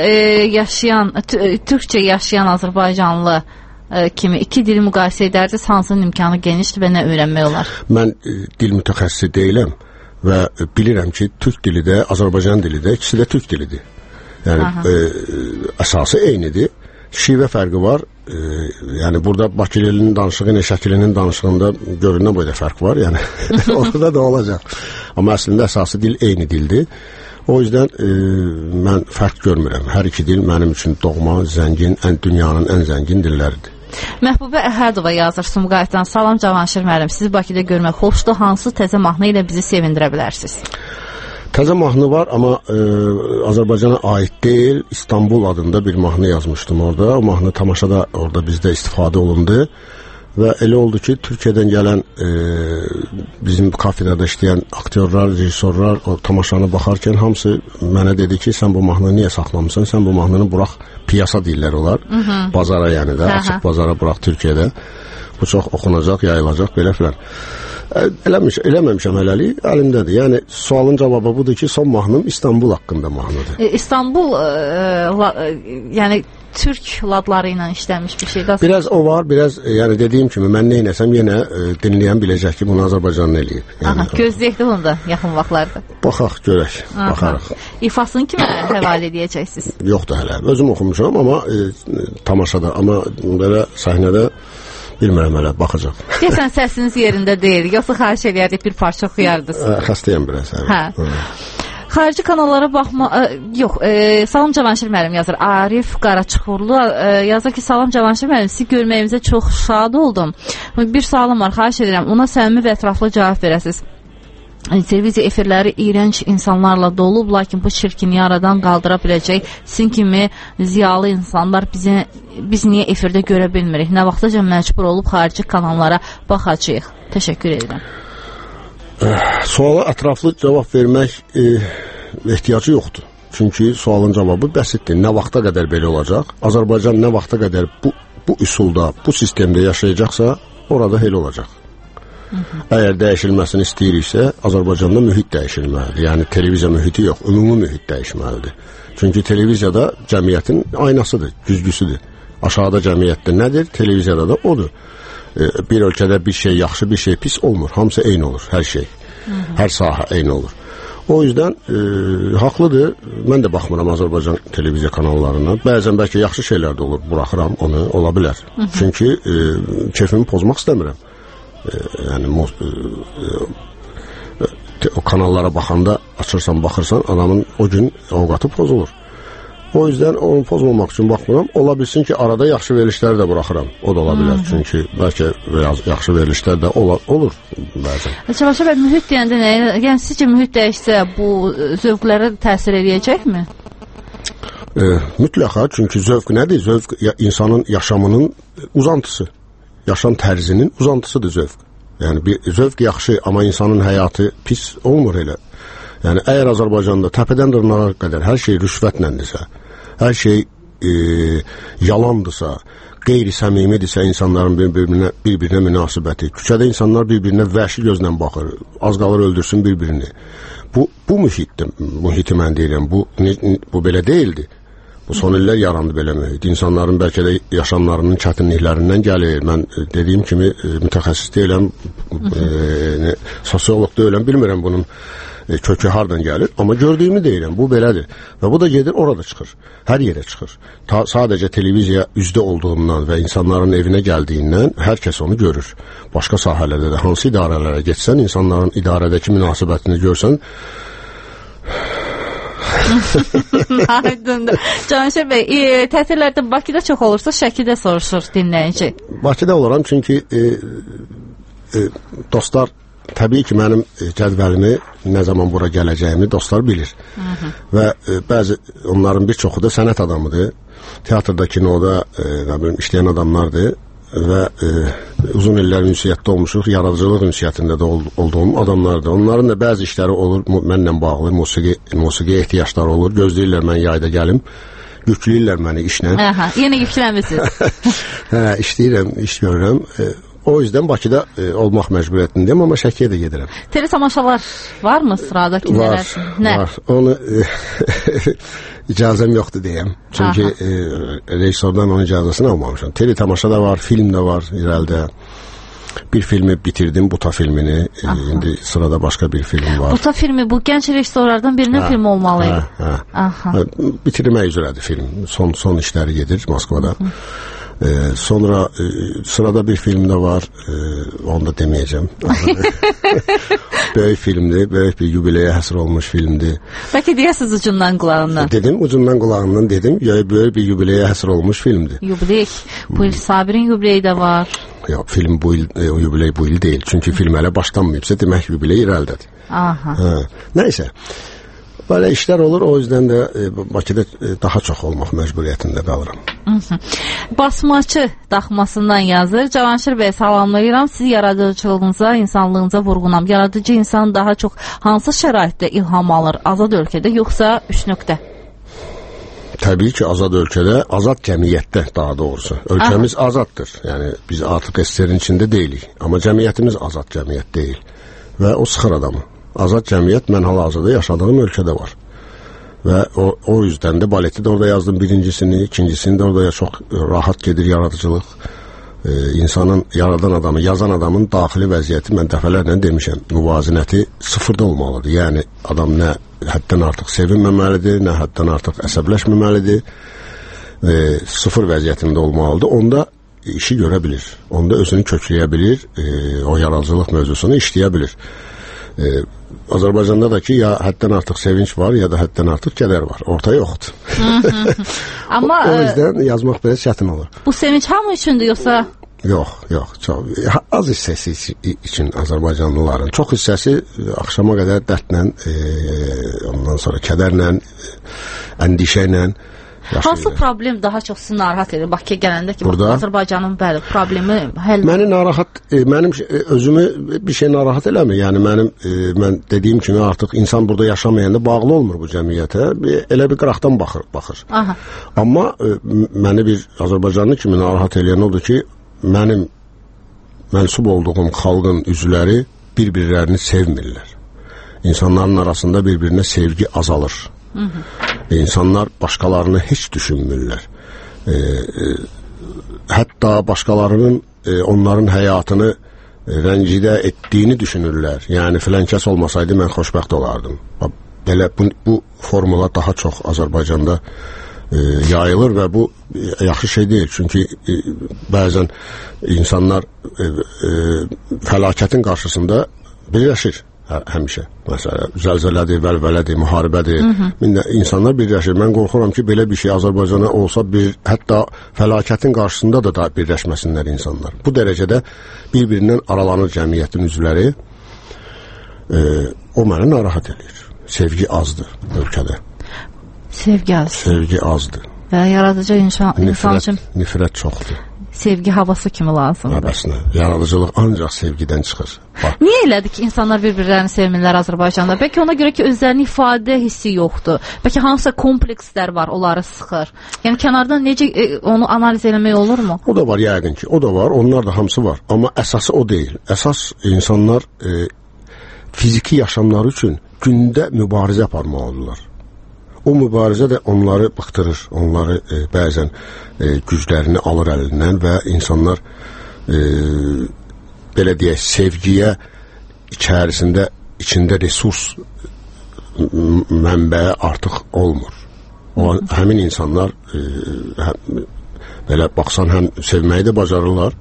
Türkçə yaşayan Azərbaycanlı kimi iki dili müqayisə edərsiniz, hansının imkanı genişdir və nə öyrənmək olar? Mən dil mütəxəssisi deyiləm və bilirəm ki, türk dili də, Azərbaycan dili də, ikisi də türk dilidir. Yəni, əsası eynidir. Şivə fərqi var. Yəni, burada Bakılinin danışığı ilə Şəkilinin danışığında görünən boyda fərq var. Yəni, orada da olacaq. Amma əslində əsası dil eyni dildir. O yüzden mən fərq görmürəm. Hər iki dil mənim üçün doğma, zəngin, dünyanın ən zəngin dilləridir. Məhbubə Əhədova yazır Sumqayıtdan. Salam Cavanşir müəllim, sizi Bakıda görmək xoşdur. Hansı təzə mahnı ilə bizi sevindirə bilərsiniz? Təzə mahnı var, amma Azərbaycana aid deyil. İstanbul adında bir mahnı yazmışdım orada. O mahnı tamaşada orada bizdə istifadə olundu. Və elə oldu ki, Türkiyədən gələn bizim kafedrada işləyən aktyorlar, rejissorlar o tamaşanı baxarkən hamısı mənə dedi ki, sən bu mahnını niyə saxlamısan? Sən bu mahnını burax, piyasa deyirlər olar. Bazara yəni də, açıq bazara burax Türkiyədə. Bu çox oxunacaq, yayılacaq, belə filan. Eləməmişəm hələlik, əlimdədir. Yəni, sualın cavabı budur ki, son mahnım İstanbul haqqında mahnıdır. İstanbul, yəni türk ladları ilə işlənmiş bir şeydir. Biraz o var, biraz yəni dediyim kimi mən nə inəsəm yenə dinləyən biləcək ki, bunu Azərbaycanlı eləyib. Yəni, gözləyək də onu da yaxın vaxtlarda. Baxaq, görək, baxarıq. İfasını kimə həvalə edəcəksiniz? Yoxdur hələ, özüm oxumuşam, amma tamaşada, amma belə səhnədə bilmirəm hələ, baxacaq. Deyəsən səsiniz yerində deyil, yoxsa xahiş edərdik bir parça oxuyardınız. Xəstəyəm biraz. Xarici kanallara baxma, yox, Salam Cavanşir müəllim yazır, Arif Qaraçıxurlu yazır ki, Salam Cavanşir müəllim, sizi görməyimizə çox şad oldum. Bir sualım var, xahiş edirəm, ona səmimi və ətraflı cavab verəsiniz. Televiziya efirləri iyrənc insanlarla dolub, lakin bu çirkini aradan qaldıra biləcək sizin kimi ziyalı insanlar biz niyə efirdə görə bilmirik? Nə vaxtaca məcbur olub xarici kanallara baxacağıq? Təşəkkür edirəm. Suala ətraflı cavab vermək ehtiyacı yoxdur. Çünki sualın cavabı bəsitdir. Nə vaxta qədər belə olacaq? Azərbaycan nə vaxta qədər bu üsulda, bu sistemdə yaşayacaqsa, orada elə olacaq. Əgər dəyişilməsini istəyiriksə, Azərbaycanda mühit dəyişilməlidir. Yəni, televiziya mühiti yox, ümumi mühit dəyişməlidir. Çünki televiziyada cəmiyyətin aynasıdır, güzgüsüdür. Aşağıda cəmiyyətdə nədir? Televiziyada da odur. Bir ölkədə bir şey yaxşı, bir şey pis olmur. Hamısı eyni olur, hər şey. Hər sahə eyni olur. O yüzden haqlıdır. Mən də baxmıram Azərbaycan televiziya kanallarına. Bəzən bəlkə yaxşı şeylər də olur. Buraxıram onu, ola bilər. Çünki keyfimi pozmaq istəmirəm. Yəni o kanallara baxanda açırsan, baxırsan, adamın o gün ovqatı pozulur. O yüzden onu pozmamaq üçün baxmıram. Ola bilsin ki, arada yaxşı verilişləri də buraxıram. O da ola bilər. Çünki bəlkə yaxşı verilişlər də olur bəzən. Cavanşir bəy, mühit deyəndə nə? Yəni, sizcə mühit dəyişsə bu zövqlərə təsir edəcəkmi? Mütləqa, çünki zövq nədir? Zövq insanın yaşamının uzantısı. Yaşam tərzinin uzantısıdır zövq. Yəni, zövq yaxşı, amma insanın həyatı pis olmur elə. Yəni, əgər Azərbaycanda təpədən dırnağa qədər hər şey rüşvətləndirsə, hər şey yalandırsa, qeyri-səmimidirsə insanların bir-birinə münasibəti, küçədə insanlar bir-birinə vəhşi gözlə baxır, az qalır öldürsün bir-birini. Bu mühiti mən deyirəm, bu belə deyildi. Bu son illər yarandı belə mühit. İnsanların bəlkə də yaşamlarının çətinliklərindən gəlir. Mən dediyim kimi mütəxəssis deyiləm, sosioloq deyiləm, bilmirəm bunun kökü hardan gəlir. Amma gördüyümü deyirəm, bu belədir. Və bu da gedir, orada çıxır. Hər yerə çıxır. Sadəcə televiziya üzdə olduğundan və insanların evinə gəldiyindən hər kəs onu görür. Başqa sahələrdə də hansı idarələrə getsən, insanların idarədəki münasibətini görsən, Aydındır. Canşir bəy, tətillərdə Bakıda çox olursa Şəkidə soruşur dinləyici. Bakıda oluram çünki dostlar təbii ki, mənim cədvəlimi nə zaman bura gələcəyimi dostlar bilir. Və bəzi onların bir çoxu da sənət adamıdır. Teatrda, kinoda işləyən adamlardır və uzun illər ünsiyyətdə olmuşuq, yaradıcılıq ünsiyyətində də olduğum adamlardır. Onların da bəzi işləri olur, mənlə bağlı, musiqi ehtiyacları olur. Gözləyirlər mən yayda gəlim, yükləyirlər məni işlə. Yenə yüklənmişsiniz. İşləyirəm, iş görürəm. O yüzden Bakıda olmaq məcburiyyətindəyim, amma Şəkiyə də gedirəm. Teletamaşalar var mı sırada? Var. Onu icazəm yoxdur deyəm. Çünki rejissordan onun icazəsini almamışam. Teletamaşa da var, film də var irəlidə. Bir filmi bitirdim, Buta filmini. İndi sırada başqa bir film var. Buta filmi bu gənc rejissorlardan birinin filmi olmalıydı. Bitirmək üzrədir film. Son işləri gedir Moskvada. Sonra sırada bir film də var, onu da deməyəcəm. Böyük filmdir, böyük bir yubileyə həsr olmuş filmdir. Bəlkə deyəsiniz ucundan qulağından. Dedim, ucundan qulağından dedim, böyük bir yubileyə həsr olmuş filmdir. Yubiley, bu il Sabirin yubileyi də var. Yox, film bu il, yubiley bu il deyil. Çünki film hələ başlanmayıbsa, demək yubiley irəlidədir. Nəysə. Böyle işler olur, o yüzden de Bakıda daha çox olmaq məcburiyyətində qalıram. Basmaçı daxmasından yazır. Cavanşir bəy, salamlayıram. Siz yaradıcılığınıza, insanlığınıza vurğunam. Yaradıcı insan daha çox hansı şəraitdə ilham alır? Azad ölkədə, yoxsa 3 nöqtə? Təbii ki, azad ölkədə, azad cəmiyyətdə daha doğrusu. Ölkəmiz azaddır. Yəni biz artıq SSR-in içində deyilik. Amma cəmiyyətimiz azad cəmiyyət deyil. Və o sıxır adamı. Azad cəmiyyət mən hal-hazırda yaşadığım ölkədə var. Və o yüzden de baleti de orada yazdım birincisini, ikincisini de orada çok rahat gedir yaradıcılıq. İnsanın yaradan adamı, yazan adamın daxili vəziyyəti mən dəfələrlə demişəm, müvazinəti sıfırda olmalıdır. Yəni adam nə həddən artıq sevinməməlidir, nə həddən artıq əsəbləşməməlidir. Sıfır vəziyyətində olmalıdır. Onda işi görə bilir. Onda özünü kökləyə bilir, o yaradıcılıq mövzusunu işləyə bilir. Azərbaycanda da ki, ya həddən artıq sevinç var, ya da həddən artıq kədər var. Orta yoxdur. Amma o yüzden yazmaq belə çətin olur. Bu sevinç hamı üçündür, yoxsa? Yox. Az hissəsi üçün Azərbaycanlıların. Çox hissəsi axşama qədər dərdlə, ondan sonra kədərlə, əndişəylə yaşayır. Hansı problem daha çox sizi narahat edir? Bakıya gələndə ki, Azərbaycanın bəli problemi həll. Məni narahat, mənim özümü bir şey narahat eləmir. Yəni mən dediyim kimi artıq insan burada yaşamayanda bağlı olmur bu cəmiyyətə. Elə bir qıraqdan baxır. Amma məni bir Azərbaycanlı kimi narahat eləyən odur ki, mənim mənsub olduğum xalqın üzvləri bir-birlərini sevmirlər. İnsanların arasında bir-birinə sevgi azalır. İnsanlar başqalarını heç düşünmürlər. Hətta başqalarının onların həyatını rəncidə etdiyini düşünürlər. Yəni filan kəs olmasaydı mən xoşbəxt olardım. Belə bu formula daha çox Azərbaycanda yayılır və bu yaxşı şey deyil. Çünki bəzən insanlar fəlakətin qarşısında birləşir. Həmişə. Məsələn, zəlzələdir, vəlvələdir, müharibədir. İnsanlar birləşir. Mən qorxuram ki, belə bir şey Azərbaycana olsa, hətta fəlakətin qarşısında da birləşməsinlər insanlar. Bu dərəcədə bir-birindən aralanır cəmiyyətin üzvləri. O məni narahat edir. Sevgi azdır ölkədə. Sevgi azdır. Və yaradıcı insan üçün nifrət çoxdur. Sevgi havası kimi lazımdır. Əbəsinə. Yaradıcılıq ancaq sevgidən çıxır. Niyə elədir ki, insanlar bir-birlərini sevmirlər Azərbaycanda? Bəlkə ona görə ki, özlərini ifadə hissi yoxdur. Bəlkə hansısa komplekslər var, onları sıxır. Yəni kənardan necə onu analiz eləmək olurmu? O da var yəqin ki, o da var, onlar da hamısı var. Amma əsası o deyil. Əsas insanlar fiziki yaşamları üçün gündə mübarizə aparmalıdırlar. o mübarizə də onları bıxtırır, onları bəzən güclərini alır əlindən və insanlar belə deyək, sevgiyə içində resurs mənbəyi artıq olmur. Həmin insanlar belə baxsan həm sevməyi də bacarırlar,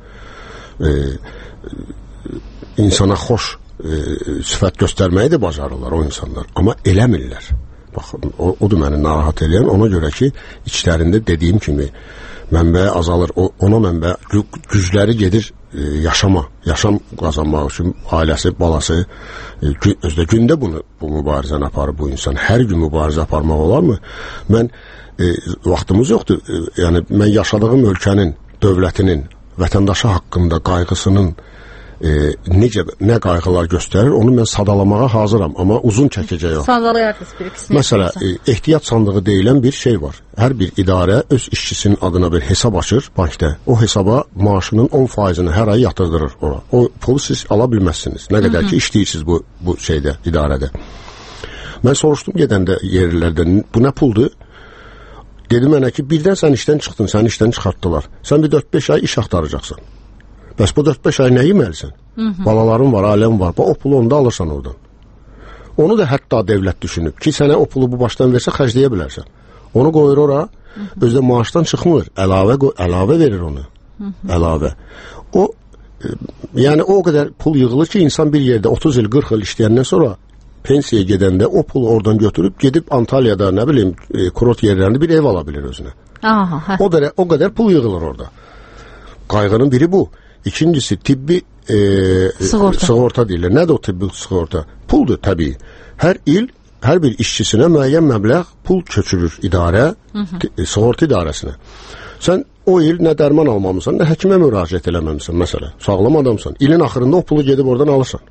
insana xoş sifət göstərməyi də bacarırlar o insanlar, amma eləmirlər. Baxın, odur məni narahat edən, ona görə ki, içlərində dediyim kimi mənbəyi azalır, ona mənbə gücləri gedir yaşam qazanmaq üçün, ailəsi, balası, özdə gündə bu mübarizəni aparır bu insan. Hər gün mübarizə aparmaq olarmı? Vaxtımız yoxdur, yəni mən yaşadığım ölkənin, dövlətinin, vətəndaşı haqqında qayğısının nə qayğılar göstərir, onu mən sadalamağa hazıram, amma uzun çəkəcək o. Məsələ, ehtiyat sandığı deyilən bir şey var. Hər bir idarə öz işçisinin adına bir hesab açır bankdə. O hesaba maaşının 10%-ni hər ay yatırdırır ora. O pulu siz ala bilməzsiniz. Nə qədər ki, işləyirsiniz bu şeydə, idarədə. Mən soruşdum gedəndə yerlərdən, bu nə puldur? Dedi mənə ki, birdən sən işdən çıxdın, səni işdən çıxartdılar. Sən bir 4-5 ay iş axtaracaqsan. Bəs bu 4-5 ay nə yeməlisən? Balaların var, ailən var. O pulu onda alırsan oradan. Onu da hətta devlət düşünüb ki, sənə o pulu bu başdan versə xərcləyə bilərsən. Onu qoyur ora, özdə maaşdan çıxmır. Əlavə verir onu. Əlavə. Yəni o qədər pul yığılır ki, insan bir yerdə 30 il, 40 il işləyəndən sonra pensiyaya gedəndə o pulu oradan götürüb gedib Antalya'da, nə bilim, kurort yerlərində bir ev ala bilir özünə. O qədər pul yığılır orada. Qayğının biri bu. İkincisi tibbi sığorta deyirlər. Nədir o tibbi sığorta? Puldur təbii. Hər il hər bir işçisinə müəyyən məbləğ pul köçürür idarə, sığorta idarəsinə. Sən o il nə dərman almamısan, nə həkimə müraciət eləməmisən məsələ. Sağlam adamsan. İlin axırında o pulu gedib oradan alırsan.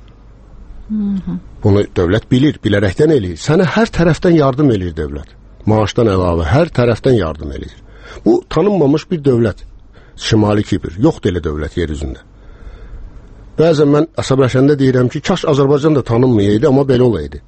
Bunu dövlət bilir, bilərəkdən eləyir. Sənə hər tərəfdən yardım eləyir dövlət. Maaşdan əlavə hər tərəfdən yardım eləyir. Bu tanınmamış bir dövlət. Şimali Kipr. Yoxdur elə dövlət yer üzündə. Bəzən mən əsəbləşəndə deyirəm ki, kaş Azərbaycan da tanınmayaydı, amma belə olaydı.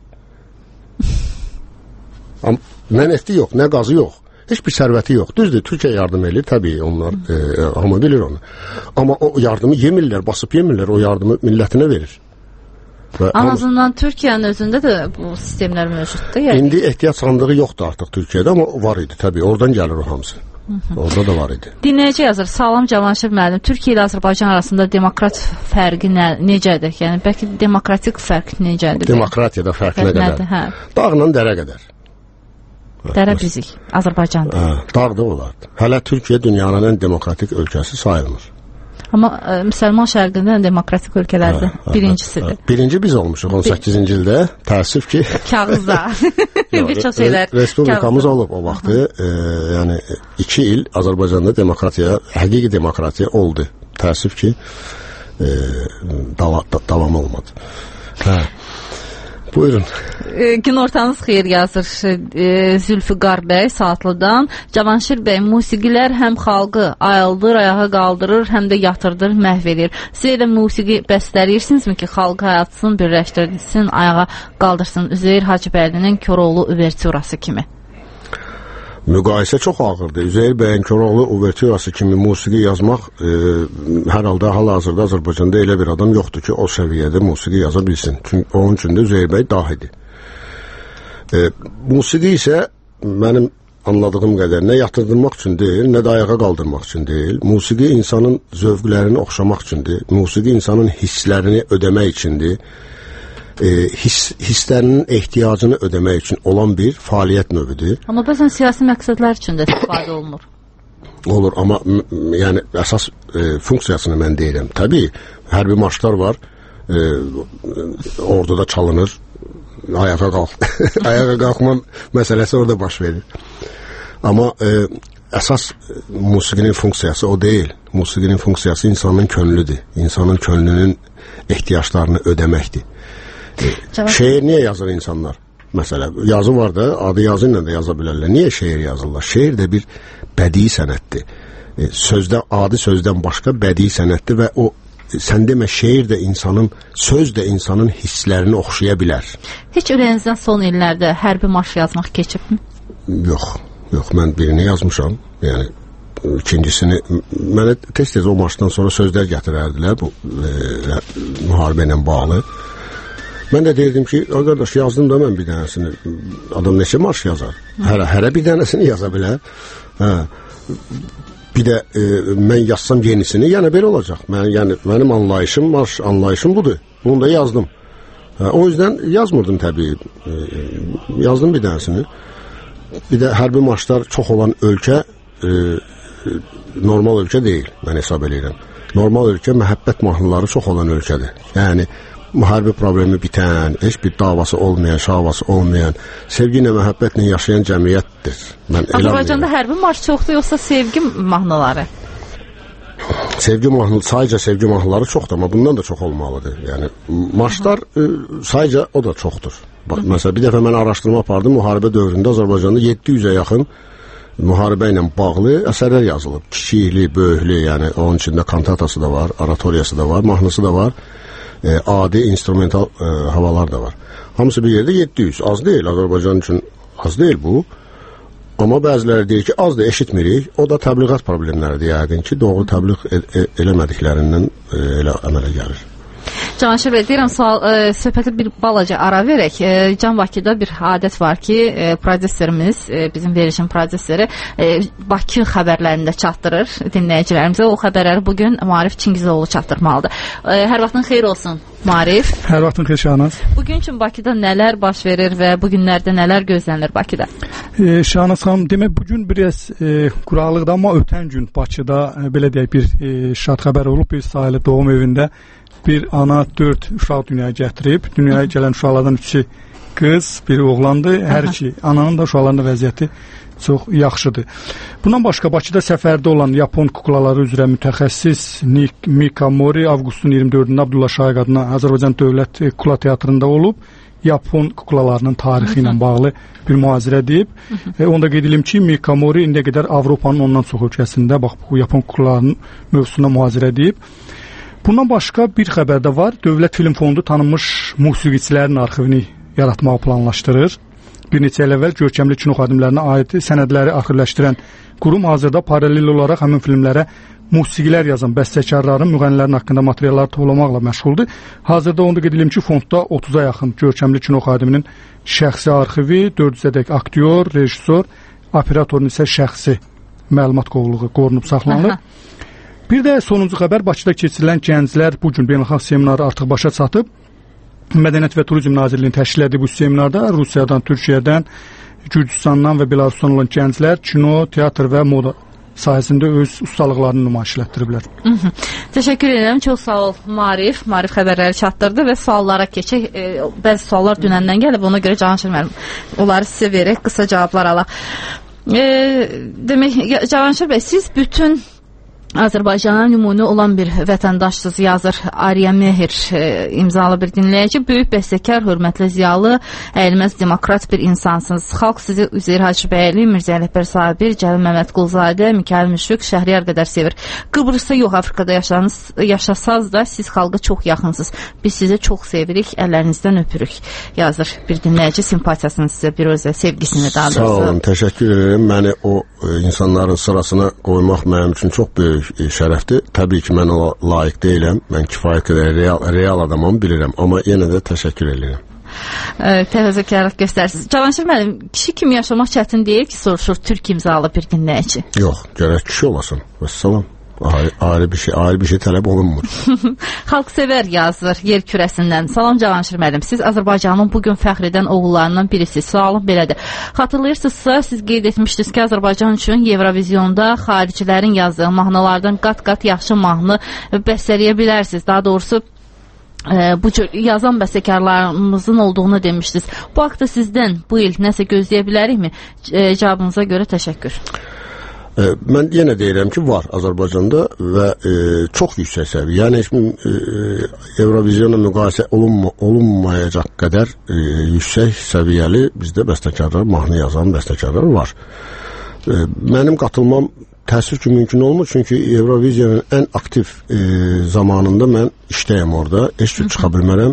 Nə nefti yox, nə qazı yox. Heç bir sərvəti yox. Düzdür, Türkiyə yardım edir, təbii onlar, hamı bilir onu. Amma o yardımı yemirlər, basıb yemirlər, o yardımı millətinə verir. En azından Türkiye'nin özündə də bu sistemlər mövcuddur. Yəni. İndi ehtiyat sandığı yoxdur artıq Türkiyədə, amma var idi, təbii, oradan gəlir o hamısı. Orada da var idi. Dinləyici yazır, salam Cavanşir müəllim, Türkiyə ilə Azərbaycan arasında demokrat fərqi necədir? Yəni, bəlkə demokratik fərq necədir? Demokratiyada fərq nə qədər? Dağla dərə qədər. Dərə bizik, Azərbaycandır. Dağda olardı. Hələ Türkiyə dünyanın ən demokratik ölkəsi sayılmır. Amma müsəlman şərqində demokratik ölkələrdə birincisidir. Birinci biz olmuşuq 18-ci ildə. Təəssüf ki... Kağızda. Bir çox şeylər. Respublikamız olub o vaxtı. Yəni 2 il Azərbaycanda demokratiya, həqiqi demokratiya oldu. Təəssüf ki davam olmadı. Buyurun. Gün ortanız xeyir yazır Zülfüqar bəy Saatlıdan. Cavanşir bəy, musiqilər həm xalqı ayıldır, ayağa qaldırır, həm də yatırdır, məhv edir. Siz elə musiqi bəstələyirsinizmi ki, xalqı hayatsın, birləşdirsin, ayağa qaldırsın? Üzeyir Hacıbəylinin Koroğlu uvertürası kimi. Müqayisə çox ağırdır. Üzeyir bəyin Koroğlu uvertürası kimi musiqi yazmaq hər halda hal-hazırda Azərbaycanda elə bir adam yoxdur ki, o səviyyədə musiqi yaza bilsin. Çünki onun üçün də Üzeyir bəy dahidir. Musiqi isə mənim anladığım qədər nə yatırdırmaq üçün deyil, nə də ayağa qaldırmaq üçün deyil. Musiqi insanın zövqlərini oxşamaq üçündür. Musiqi insanın hisslərini ödəmək üçündür. Hisslərinin ehtiyacını ödəmək üçün olan bir fəaliyyət növüdür. Amma bəzən siyasi məqsədlər üçün də istifadə olunur. Olur, amma yəni əsas funksiyasını mən deyirəm. Təbii, hərbi marşlar var, orduda çalınır, ayağa qalxma məsələsi orada baş verir. Amma əsas musiqinin funksiyası o deyil. Musiqinin funksiyası insanın könlüdür. İnsanın könlünün ehtiyaclarını ödəməkdir. Şeir niyə yazır insanlar? Məsələ, yazı var da, adı yazı ilə də yaza bilərlər. Niyə şeir yazırlar? Şeir də bir bədii sənətdir. Adi sözdən başqa bədii sənətdir və o sən demə şeir də insanın, söz də insanın hisslərini oxşaya bilər. Heç ürəyinizdən son illərdə hərbi marş yazmaq keçibmi? Yox, mən birini yazmışam. Yəni ikincisini mənə tez-tez o marşdan sonra sözlər gətirərdilər bu müharibə ilə bağlı. Mən də deyirdim ki, qardaş yazdım da mən bir dənəsini. Adam neçə marş yazar? Hərə bir dənəsini yaza bilər. Hə. Bir də mən yazsam yenisini, yəni belə olacaq. Mənim anlayışım, marş anlayışım budur. Bunu da yazdım. O yüzden yazmırdım təbii. Yazdım bir dənəsini. Bir də hərbi marşlar çox olan ölkə normal ölkə deyil, mən hesab edirəm. Normal ölkə məhəbbət mahnıları çox olan ölkədir. Yəni müharibə problemi bitən, heç bir davası olmayan, şavası olmayan, sevgi ilə, məhəbbətlə yaşayan cəmiyyətdir. Azərbaycanda hərbi marş çoxdur, yoxsa sevgi mahnıları? Sadəcə sevgi mahnıları çoxdur, amma bundan da çox olmalıdır. Yəni marşlar sadəcə o da çoxdur. Məsələn, bir dəfə mən araşdırma apardım, müharibə dövründə Azərbaycanda 700-ə yaxın müharibə ilə bağlı əsərlər yazılıb. Kiçikli, böyüklü, yəni onun içində kantatası da var, oratoriyası da var, mahnısı da var. Adi instrumental havalar da var. Hamısı bir yerdə 700. Az deyil, Azərbaycan üçün az deyil bu. Amma bəziləri deyir ki, az da eşitmirik. O da təbliğat problemləridir, yəqin ki, doğru təbliğ eləmədiklərindən elə əmələ gəlir. Cavanşir bəy, deyirəm, söhbəti bir balaca ara verək. Can Bakıda bir adət var ki, prodüserimiz, bizim verilişin prodüseri Bakı xəbərlərində çatdırır dinləyicilərimizə. O xəbərləri bugün Maarif Çingizoğlu çatdırmalıdır. Hər vaxtın xeyir olsun, Maarif. Hər vaxtın xeyir Şahnaz. Bugün üçün Bakıda nələr baş verir və bugünlərdə nələr gözlənilir Bakıda? Şahnaz xanım, demək bugün biraz quraqlıqda, amma ötən gün Bakıda belə deyək bir şad xəbər olub, bir sahili doğum evində bir ana 4 uşaq dünyaya gətirib. Dünyaya gələn uşaqlardan 3-ü qız, biri oğlandı. Hər iki ananın da uşaqların da vəziyyəti çox yaxşıdır. Bundan başqa Bakıda səfərdə olan Yapon kuklaları üzrə mütəxəssis Mika Mori avqustun 24-də Abdullah Şaiq adına Azərbaycan Dövlət Kukla Teatrında olub. Yapon kuklalarının tarixi ilə bağlı bir mühazirə deyib. Onda qeyd edim ki, Mika Mori indiyə qədər Avropanın ondan çox ölkəsində bax bu Yapon kuklalarının mövzusuna mühazirə deyib. Bundan başqa bir xəbər də var. Dövlət Film Fondu tanınmış musiqiçilərin arxivini yaratmağı planlaşdırır. Bir neçə il əvvəl görkəmli kino xadimlərinə aid sənədləri arxivləşdirən qurum hazırda paralel olaraq həmin filmlərə musiqilər yazan bəstəkarların, müğənnilərin haqqında materiallar toplamaqla məşğuldur. Hazırda onu da qeyd edim ki, fondda 30-a yaxın görkəmli kino xadiminin şəxsi arxivi, 400-ədək aktyor, rejissor, operatorun isə şəxsi məlumat qovluğu qorunub saxlanılır. Bir də sonuncu xəbər, Bakıda keçirilən gənclər bugün beynəlxalq seminarı artıq başa çatıb. Mədəniyyət və Turizm Nazirliyinin təşkil etdiyi bu seminarda Rusiyadan, Türkiyədən, Gürcüstandan və Belarusdan olan gənclər kino, teatr və moda sahəsində öz ustalıqlarını nümayiş etdiriblər. Təşəkkür edirəm. Çox sağ ol, Maarif. Maarif xəbərləri çatdırdı və suallara keçək. Bəzi suallar dünəndən gəlib, ona görə Cavanşir müəllim, onları sizə verək, qısa cavablar alaq. Demək, Cavanşir bəy, siz bütün Azərbaycana nümunə olan bir vətəndaşsız, yazır Arya Mehir imzalı bir dinləyici. Böyük bəstəkar, hörmətli ziyalı, əyilməz demokrat bir insansınız. Xalq sizi Üzeyir Hacıbəyli, Mirzə Ələkbər Sabir, Cəlil Məmmədquluzadə, Mikail Müşfiq, Şəhriyar qədər sevir. Qıbrısda yox, Afrikada yaşasaz da siz xalqa çox yaxınsınız. Biz sizi çox sevirik, əllərinizdən öpürük, yazır bir dinləyici. Simpatiyasını sizə bir özə, sevgisini daha doğrusu. Sağ olun, təşəkkür ederim. Məni o insanların sırasına qoymaq mənim üçün çox böyük şərəfdir. Təbii ki, mən o layiq deyiləm. Mən kifayət qədər real adamam, bilirəm. Amma yenə də təşəkkür edirəm. Təvəzzökarlıq göstərsiniz. Cavanşir müəllim, kişi kimi yaşamaq çətin deyil ki, soruşur Türk imzalı bir dinləyici. Yox, gərək kişi olasın. Vəssalam. Ayrı bir şey tələb olunmur. Xalq sevər, yazır yer kürəsindən. Salam Cavanşir müəllim, siz Azərbaycanın bugün fəxr edən oğullarından birisi. Sualım belədir. Xatırlayırsınızsa, siz qeyd etmişdiniz ki, Azərbaycan üçün Eurovizyonda xaricilərin yazdığı mahnılardan qat-qat yaxşı mahnı bəstələyə bilərsiniz. Daha doğrusu bu yazan bəstəkarlarımızın olduğunu demişdiniz. Bu haqda sizdən bu il nəsə gözləyə bilərikmi? Cavabınıza görə təşəkkür. Mən yenə deyirəm ki, var Azərbaycanda və çox yüksək səviyyə. Yəni, Eurovizyonla müqayisə olunmayacaq qədər yüksək səviyyəli bizdə bəstəkarlar, mahnı yazan bəstəkarlar var. Mənim qatılmam təəssüf ki, mümkün olmur. Çünki Euroviziyanın ən aktiv zamanında mən işləyəm orada. Heç cür çıxa bilmərəm.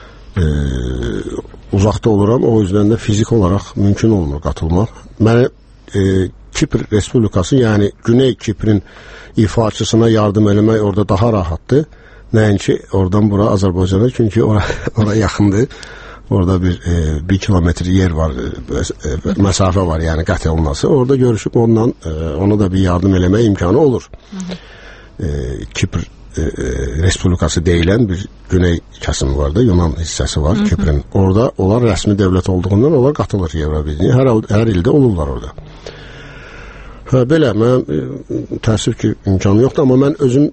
Uzaqda oluram. O yüzden də fiziki olaraq mümkün olmur qatılmaq. Mənə Kipr Respublikası, yəni Güney Kiprin ifaçısına yardım eləmək orada daha rahatdır. Nəinki oradan bura Azərbaycana, çünki ora yaxındır. Orada bir kilometr yer var, məsafə var, yəni qət olması. Orada görüşüb ondan ona da bir yardım eləmək imkanı olur. Kipr Respublikası deyilən bir güney kəsimi var da, Yunan hissəsi var Kiprin. Orada onlar rəsmi dövlət olduğundan onlar qatılır Euroviziyaya. Hər ildə olurlar orada. Belə, mən təəssüf ki, imkanı yoxdur, amma mən özüm,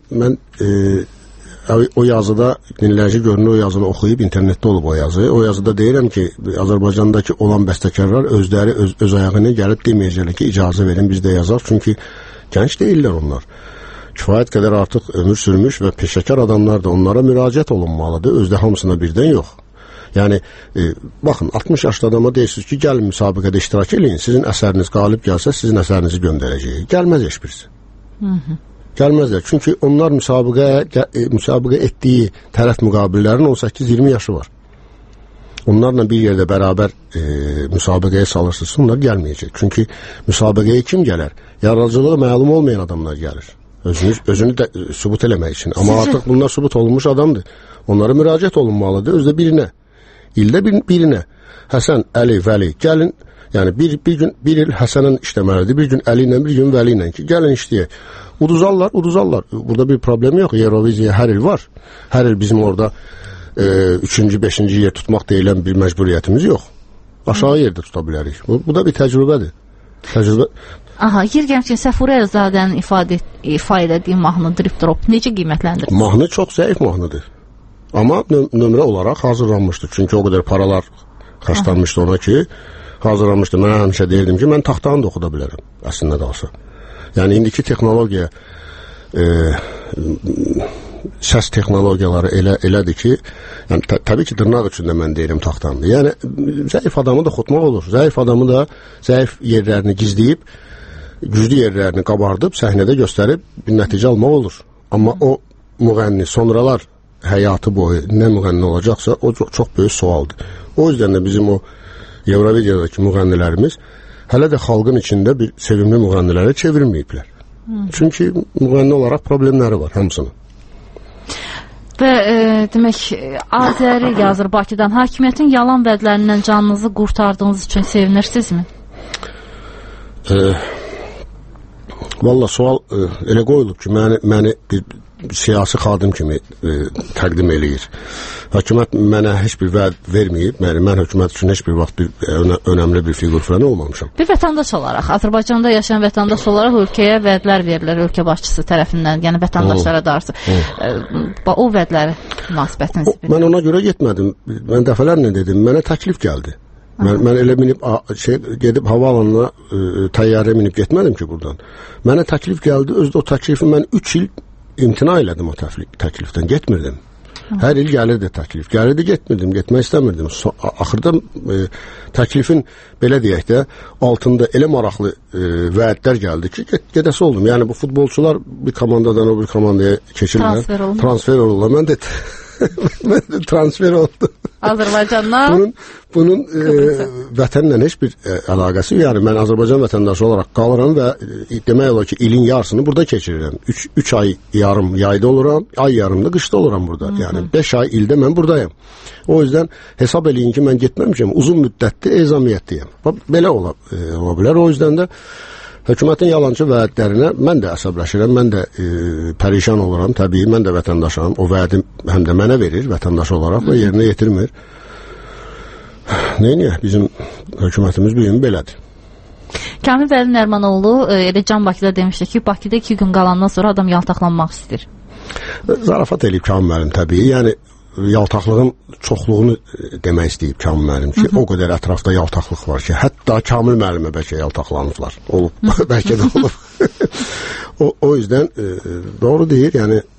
o yazıda, dinləyici görünür, o yazını oxuyub, internetdə olub o yazı. O yazıda deyirəm ki, Azərbaycandakı olan bəstəkarlar özləri öz ayağını gəlib deməyəcəklər ki, icazə verin, biz də yazaq. Çünki gənc deyirlər onlar. Kifayət qədər artıq ömür sürmüş və peşəkar adamlar da onlara müraciət olunmalıdır, özdə hamısına birdən yox. Yəni, baxın, 60 yaşlı adama deyirsiniz ki, gəlin müsabiqədə iştirak eləyin, sizin əsəriniz qalib gəlsə, sizin əsərinizi göndərəcəyik. Gəlməz heç birisi. Gəlməzlər. Çünki onlar müsabiqə etdiyi tərəf müqabillərin 18-20 yaşı var. Onlarla bir yerdə bərabər müsabiqəyə salırsınız, onlar gəlməyəcək. Çünki müsabiqəyə kim gələr? Yaradıcılığı məlum olmayan adamlar gəlir. Özünü də sübut eləmək üçün. Amma artıq bunlar sübut olunmuş adamdır. Onlara müraciət olunmalıdır. Özdə birinə. İldə birinə. Həsən, Əli, Vəli, gəlin. Yəni bir il Həsənin işləməlidir. Bir gün Əli ilə, bir gün Vəli ilə ki, gəlin işləyək. Uduzarlar. Burada bir problem yox. Euroviziya hər il var. Hər il bizim orada 3-cü, 5-ci yer tutmaq deyilən bir məcburiyyətimiz yox. Aşağı yerdə tuta bilərik. Bu da bir təcrübədir. Yer gəlmişkən Səfurə Ərzadənin ifa elədiyi mahnı Drip Drop necə qiymətləndirir? Mahnı çox zəif mahnıdır. Amma nömrə olaraq hazırlanmışdır. Çünki o qədər paralar xərclanmışdı ona ki, hazırlanmışdı. Mən həmişə deyirdim ki, mən taxtanı da oxuda bilərəm, əslində qalsa. Yəni, indiki texnologiya, səs texnologiyaları elədir ki, yəni, təbii ki, dırnaq üçün də mən deyirəm taxtandır. Yəni, zəif adamı da xutmaq olur. Zəif adamı da zəif yerlərini gizləyib, güclü yerlərini qabardıb, səhnədə göstərib bir nəticə almaq olur. Amma o müğənni, sonralar həyatı boyu nə müğənni olacaqsa, o çox böyük sualdır. O yüzden də bizim o Euroviziyadakı müğənnilərimiz hələ də xalqın içində bir sevimli müğənnilərə çevirməyiblər. Çünki müğənni olaraq problemləri var hamısının. Və demək, Azəri yazır Bakıdan. Hakimiyyətin yalan vədlərindən canınızı qurtardığınız üçün sevinirsinizmi? Valla sual elə qoyulub ki, məni bir siyasi xadim kimi təqdim eləyir. Hökumət mənə heç bir vəd verməyib. Mən hökumət üçün heç bir vaxt önəmli bir figur falan olmamışam. Bir vətəndaş olaraq, Azərbaycanda yaşayan vətəndaş olaraq ölkəyə vədlər verilir, ölkə başçısı tərəfindən, yəni vətəndaşlara darsı. O vədləri münasibətiniz bilir. Mən ona görə getmədim. Mən dəfələrlə dedim, mənə təklif gəldi. Mən elə minib gedib havaalanına təyyarə minib getmədim ki buradan. Mənə təklif gəldi, özdə o təklifi mən 3 il imtina elədim o təklifdən, getmirdim. Hər il gəlirdi təklif, getmirdim, getmək istəmirdim. Axırda təklifin, belə deyək də, altında elə maraqlı vədlər gəldi ki, gedəsi oldum. Yəni bu futbolçular bir komandadan o bir komandaya keçirlər, transfer olurlar. Mən də transfer oldum. Azərbaycandan? Bunun vətənlə heç bir əlaqəsi, yəni mən Azərbaycan vətəndaşı olaraq qalıram və demək olar ki, ilin yarısını burada keçirirəm. 3 ay yarım yayda oluram, ay yarım da qışda oluram burada. Yəni 5 ay ildə mən buradayım. O yüzden hesab eləyin ki, mən getməmişəm, uzun müddətli ezamiyyətliyəm. Belə ola bilər. O yüzden də hökumətin yalancı vədlərinə mən də əsəbləşirəm, mən də pərişan oluram, təbii, mən də vətəndaşam. O vədi həm də mənə verir vətəndaş olaraq və yerinə yetirmir. Neyniyək, bizim hökumətimiz bu gün belədir. Kamil Vəli Nərmanoğlu elə Can Bakıda demişdi ki, Bakıda 2 gün qalandan sonra adam yaltaqlanmaq istəyir. Zarafat eləyib Kamil müəllim təbii, yəni yaltaqlığın çoxluğunu demək istəyib Kamil müəllim ki, o qədər ətrafda yaltaqlıq var ki, hətta Kamil müəllimə bəlkə yaltaqlanıblar. Olub, bəlkə də olub. O yüzden doğru deyir, yəni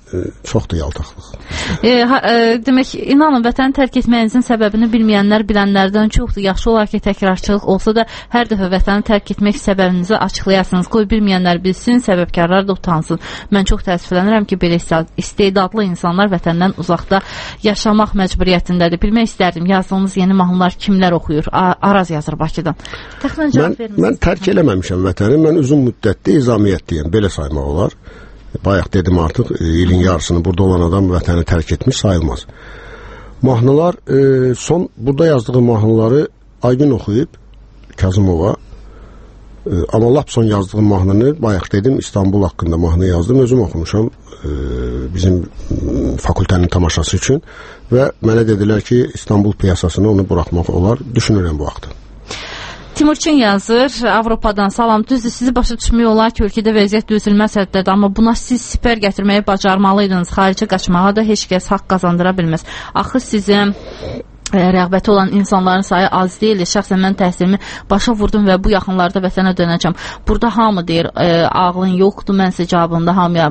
çoxdur yaltaqlıq. Demək, inanın, vətəni tərk etməyinizin səbəbini bilməyənlər bilənlərdən çoxdur. Yaxşı olar ki, təkrarçılıq olsa da hər dəfə vətəni tərk etmək səbəbinizi açıqlayasınız. Qoy bilməyənlər bilsin, səbəbkarlar da utansın. Mən çox təəssüflənirəm ki, belə istedadlı insanlar vətəndən uzaqda yaşamaq məcburiyyətindədir. Bilmək istərdim, yazdığınız yeni mahnılar kimlər oxuyur? Araz yazır Bakıdan. Təxminən cavab veriniz. Mən tərk eləməmişəm vətəni. Mən uzun müddətli izamiyyətliyəm. Belə saymaq olar. Bayaq dedim artıq, ilin yarısını burada olan adam vətəni tərk etmiş sayılmaz. Mahnılar, burada yazdığı mahnıları Aygün oxuyub, Kazımova. Amma lap son yazdığım mahnını, bayaq dedim, İstanbul haqqında mahnı yazdım. Özüm oxumuşam bizim fakültənin tamaşası üçün və mənə dedilər ki, İstanbul piyasasını onu buraxmaq olar. Düşünürəm bu vaxtı. Timurçin yazır, Avropadan salam, düzdür, sizi başa düşmək olar ki, ölkədə vəziyyət dözülməz həddədir, amma buna siz sipər gətirməyi bacarmalıydınız, xaricə qaçmağa da heç kəs haqq qazandıra bilməz. Axı sizin rəğbəti olan insanların sayı az deyil. Şəxsən mən təhsilimi başa vurdum və bu yaxınlarda vətənə dönəcəm. Burada hamı deyir, ağlın yoxdur, mən sizə cavabında hamıya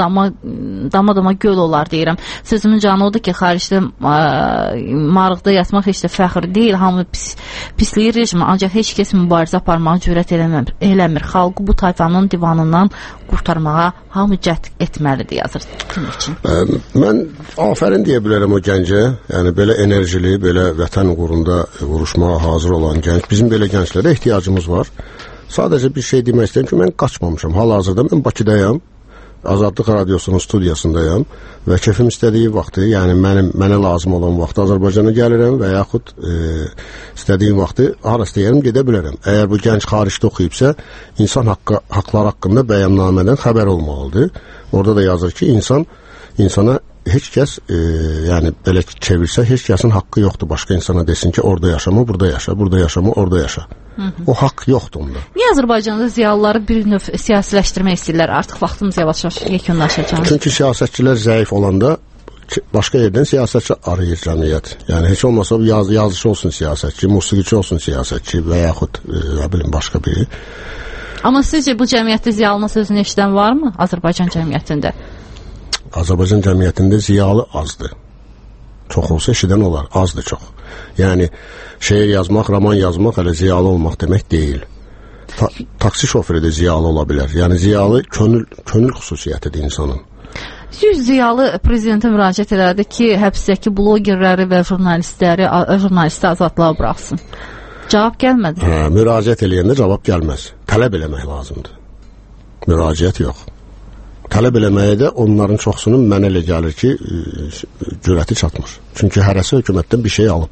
dama göl olar deyirəm. Sözümün canı odur ki, xaricdə marıqda yatmaq heç də fəxr deyil. Hamı pisliyir rejimi, ancaq heç kəs mübarizə aparmağa cürət eləmir. Xalqı bu tayfanın divanından qurtarmağa hamı cəhd etməlidir, yazır Timurçin. Mən afərin deyə bilərəm o gəncə, yəni belə enerjili, belə vətən uğrunda vuruşmağa hazır olan gənc, bizim belə gənclərə ehtiyacımız var. Sadəcə bir şey demək istəyirəm ki, mən qaçmamışam. Hal-hazırda mən Bakıdayam, Azadlıq Radiosunun studiyasındayam və kefim istədiyi vaxtı, yəni mənə lazım olan vaxtı Azərbaycana gəlirəm və yaxud istədiyim vaxtı hara istəyirəm gedə bilərəm. Əgər bu gənc xaricdə oxuyubsa, insan haqları haqqında bəyannamədən xəbər olmalıdır. Orada da yazır ki, insana heç kəs, yəni belə çevirsə, heç kəsin haqqı yoxdur başqa insana desin ki, orada yaşama, burada yaşa, burada yaşama, orada yaşa. O haqq yoxdur onda. Niyə Azərbaycanda ziyalıları bir növ siyasiləşdirmək istəyirlər? Artıq vaxtımız yavaş-yavaş yekunlaşacaq. Çünki siyasətçilər zəif olanda başqa yerdən siyasətçi arayır cəmiyyət. Yəni heç olmasa yazıcı olsun siyasətçi, musiqiçi olsun siyasətçi və yaxud başqa biri. Amma sizcə bu cəmiyyətdə ziyalının sözünü eşidən varmı Azərbaycan cəmiyyətində? Azərbaycan cəmiyyətində ziyalı azdır. Çox olsa eşidən olar, azdır çox. Yəni, şeir yazmaq, roman yazmaq hələ ziyalı olmaq demək deyil. Taksi şoförü də ziyalı ola bilər. Yəni, ziyalı könül xüsusiyyətidir insanın. Siz ziyalı prezidentə müraciət elədi ki, həbsdəki blogerləri və jurnalisti azadlığa buraxsın. Cavab gəlmədi. Müraciət eləyəndə cavab gəlməz. Tələb eləmək lazımdır. Müraciət yox. Tələb eləməyə də onların çoxsunun mənə elə gəlir ki, cürəti çatmır. Çünki hərəsi hökumətdən bir şey alıb.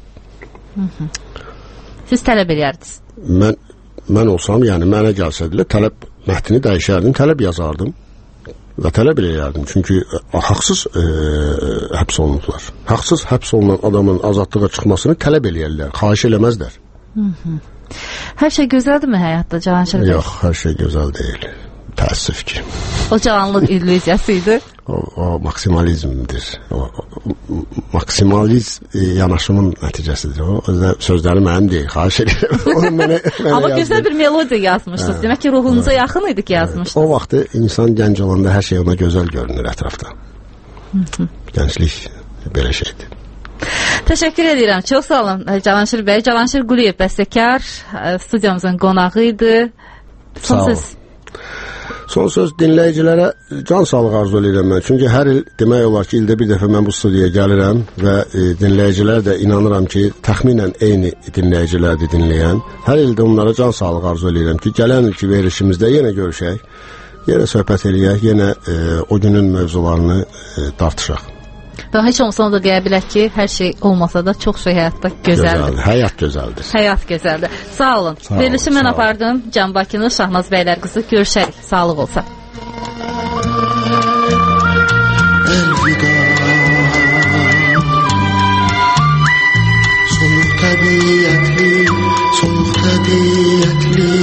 Siz tələb eləyərdiniz? Mən olsam, yəni mənə gəlsədilər, tələb mətni dəyişərdim, tələb yazardım və tələb eləyərdim. Çünki haqsız həbs olunurlar. Haqsız həbs olunan adamın azadlığa çıxmasını tələb eləyərlər, xahiş eləməzlər. Hər şey gözəldirmi həyatda Cavanşir bəy? Yox, hər şey gözəl deyil. Təəssüf ki. O cavanlıq illüziyası idi. O maksimalizmdir. O maksimaliz yanaşımın nəticəsidir. O sözləri mənim deyil, xahiş edirəm. Amma gözəl bir melodiya yazmışdınız. Demək ki, ruhunuza yaxın idi ki, yazmışdınız. O vaxtı insan gənc olanda hər şey ona gözəl görünür ətrafda. Gənclik belə şeydir. Təşəkkür edirəm. Çox sağ olun Cavanşir bəy. Cavanşir Quliyev bəstəkar studiyamızın qonağı idi. Son söz dinləyicilərə can sağlığı arzu edirəm mən. Çünki hər il demək olar ki, ildə bir dəfə mən bu studiyaya gəlirəm və dinləyicilər də inanıram ki, təxminən eyni dinləyicilərdir dinləyən. Hər ildə onlara can sağlığı arzu edirəm ki, gələn ilki verilişimizdə yenə görüşək, yenə söhbət eləyək, yenə o günün mövzularını tartışaq. Və heç olmasa onu da deyə bilək ki, hər şey olmasa da çox şey həyatda gözəldir. Həyat gözəldir. Həyat gözəldir. Sağ olun. Verilişi mən apardım. Can Bakını, Şahnaz bəylər qızı. Görüşərik. Sağlıq olsa. Əlvida soyuq təbiətli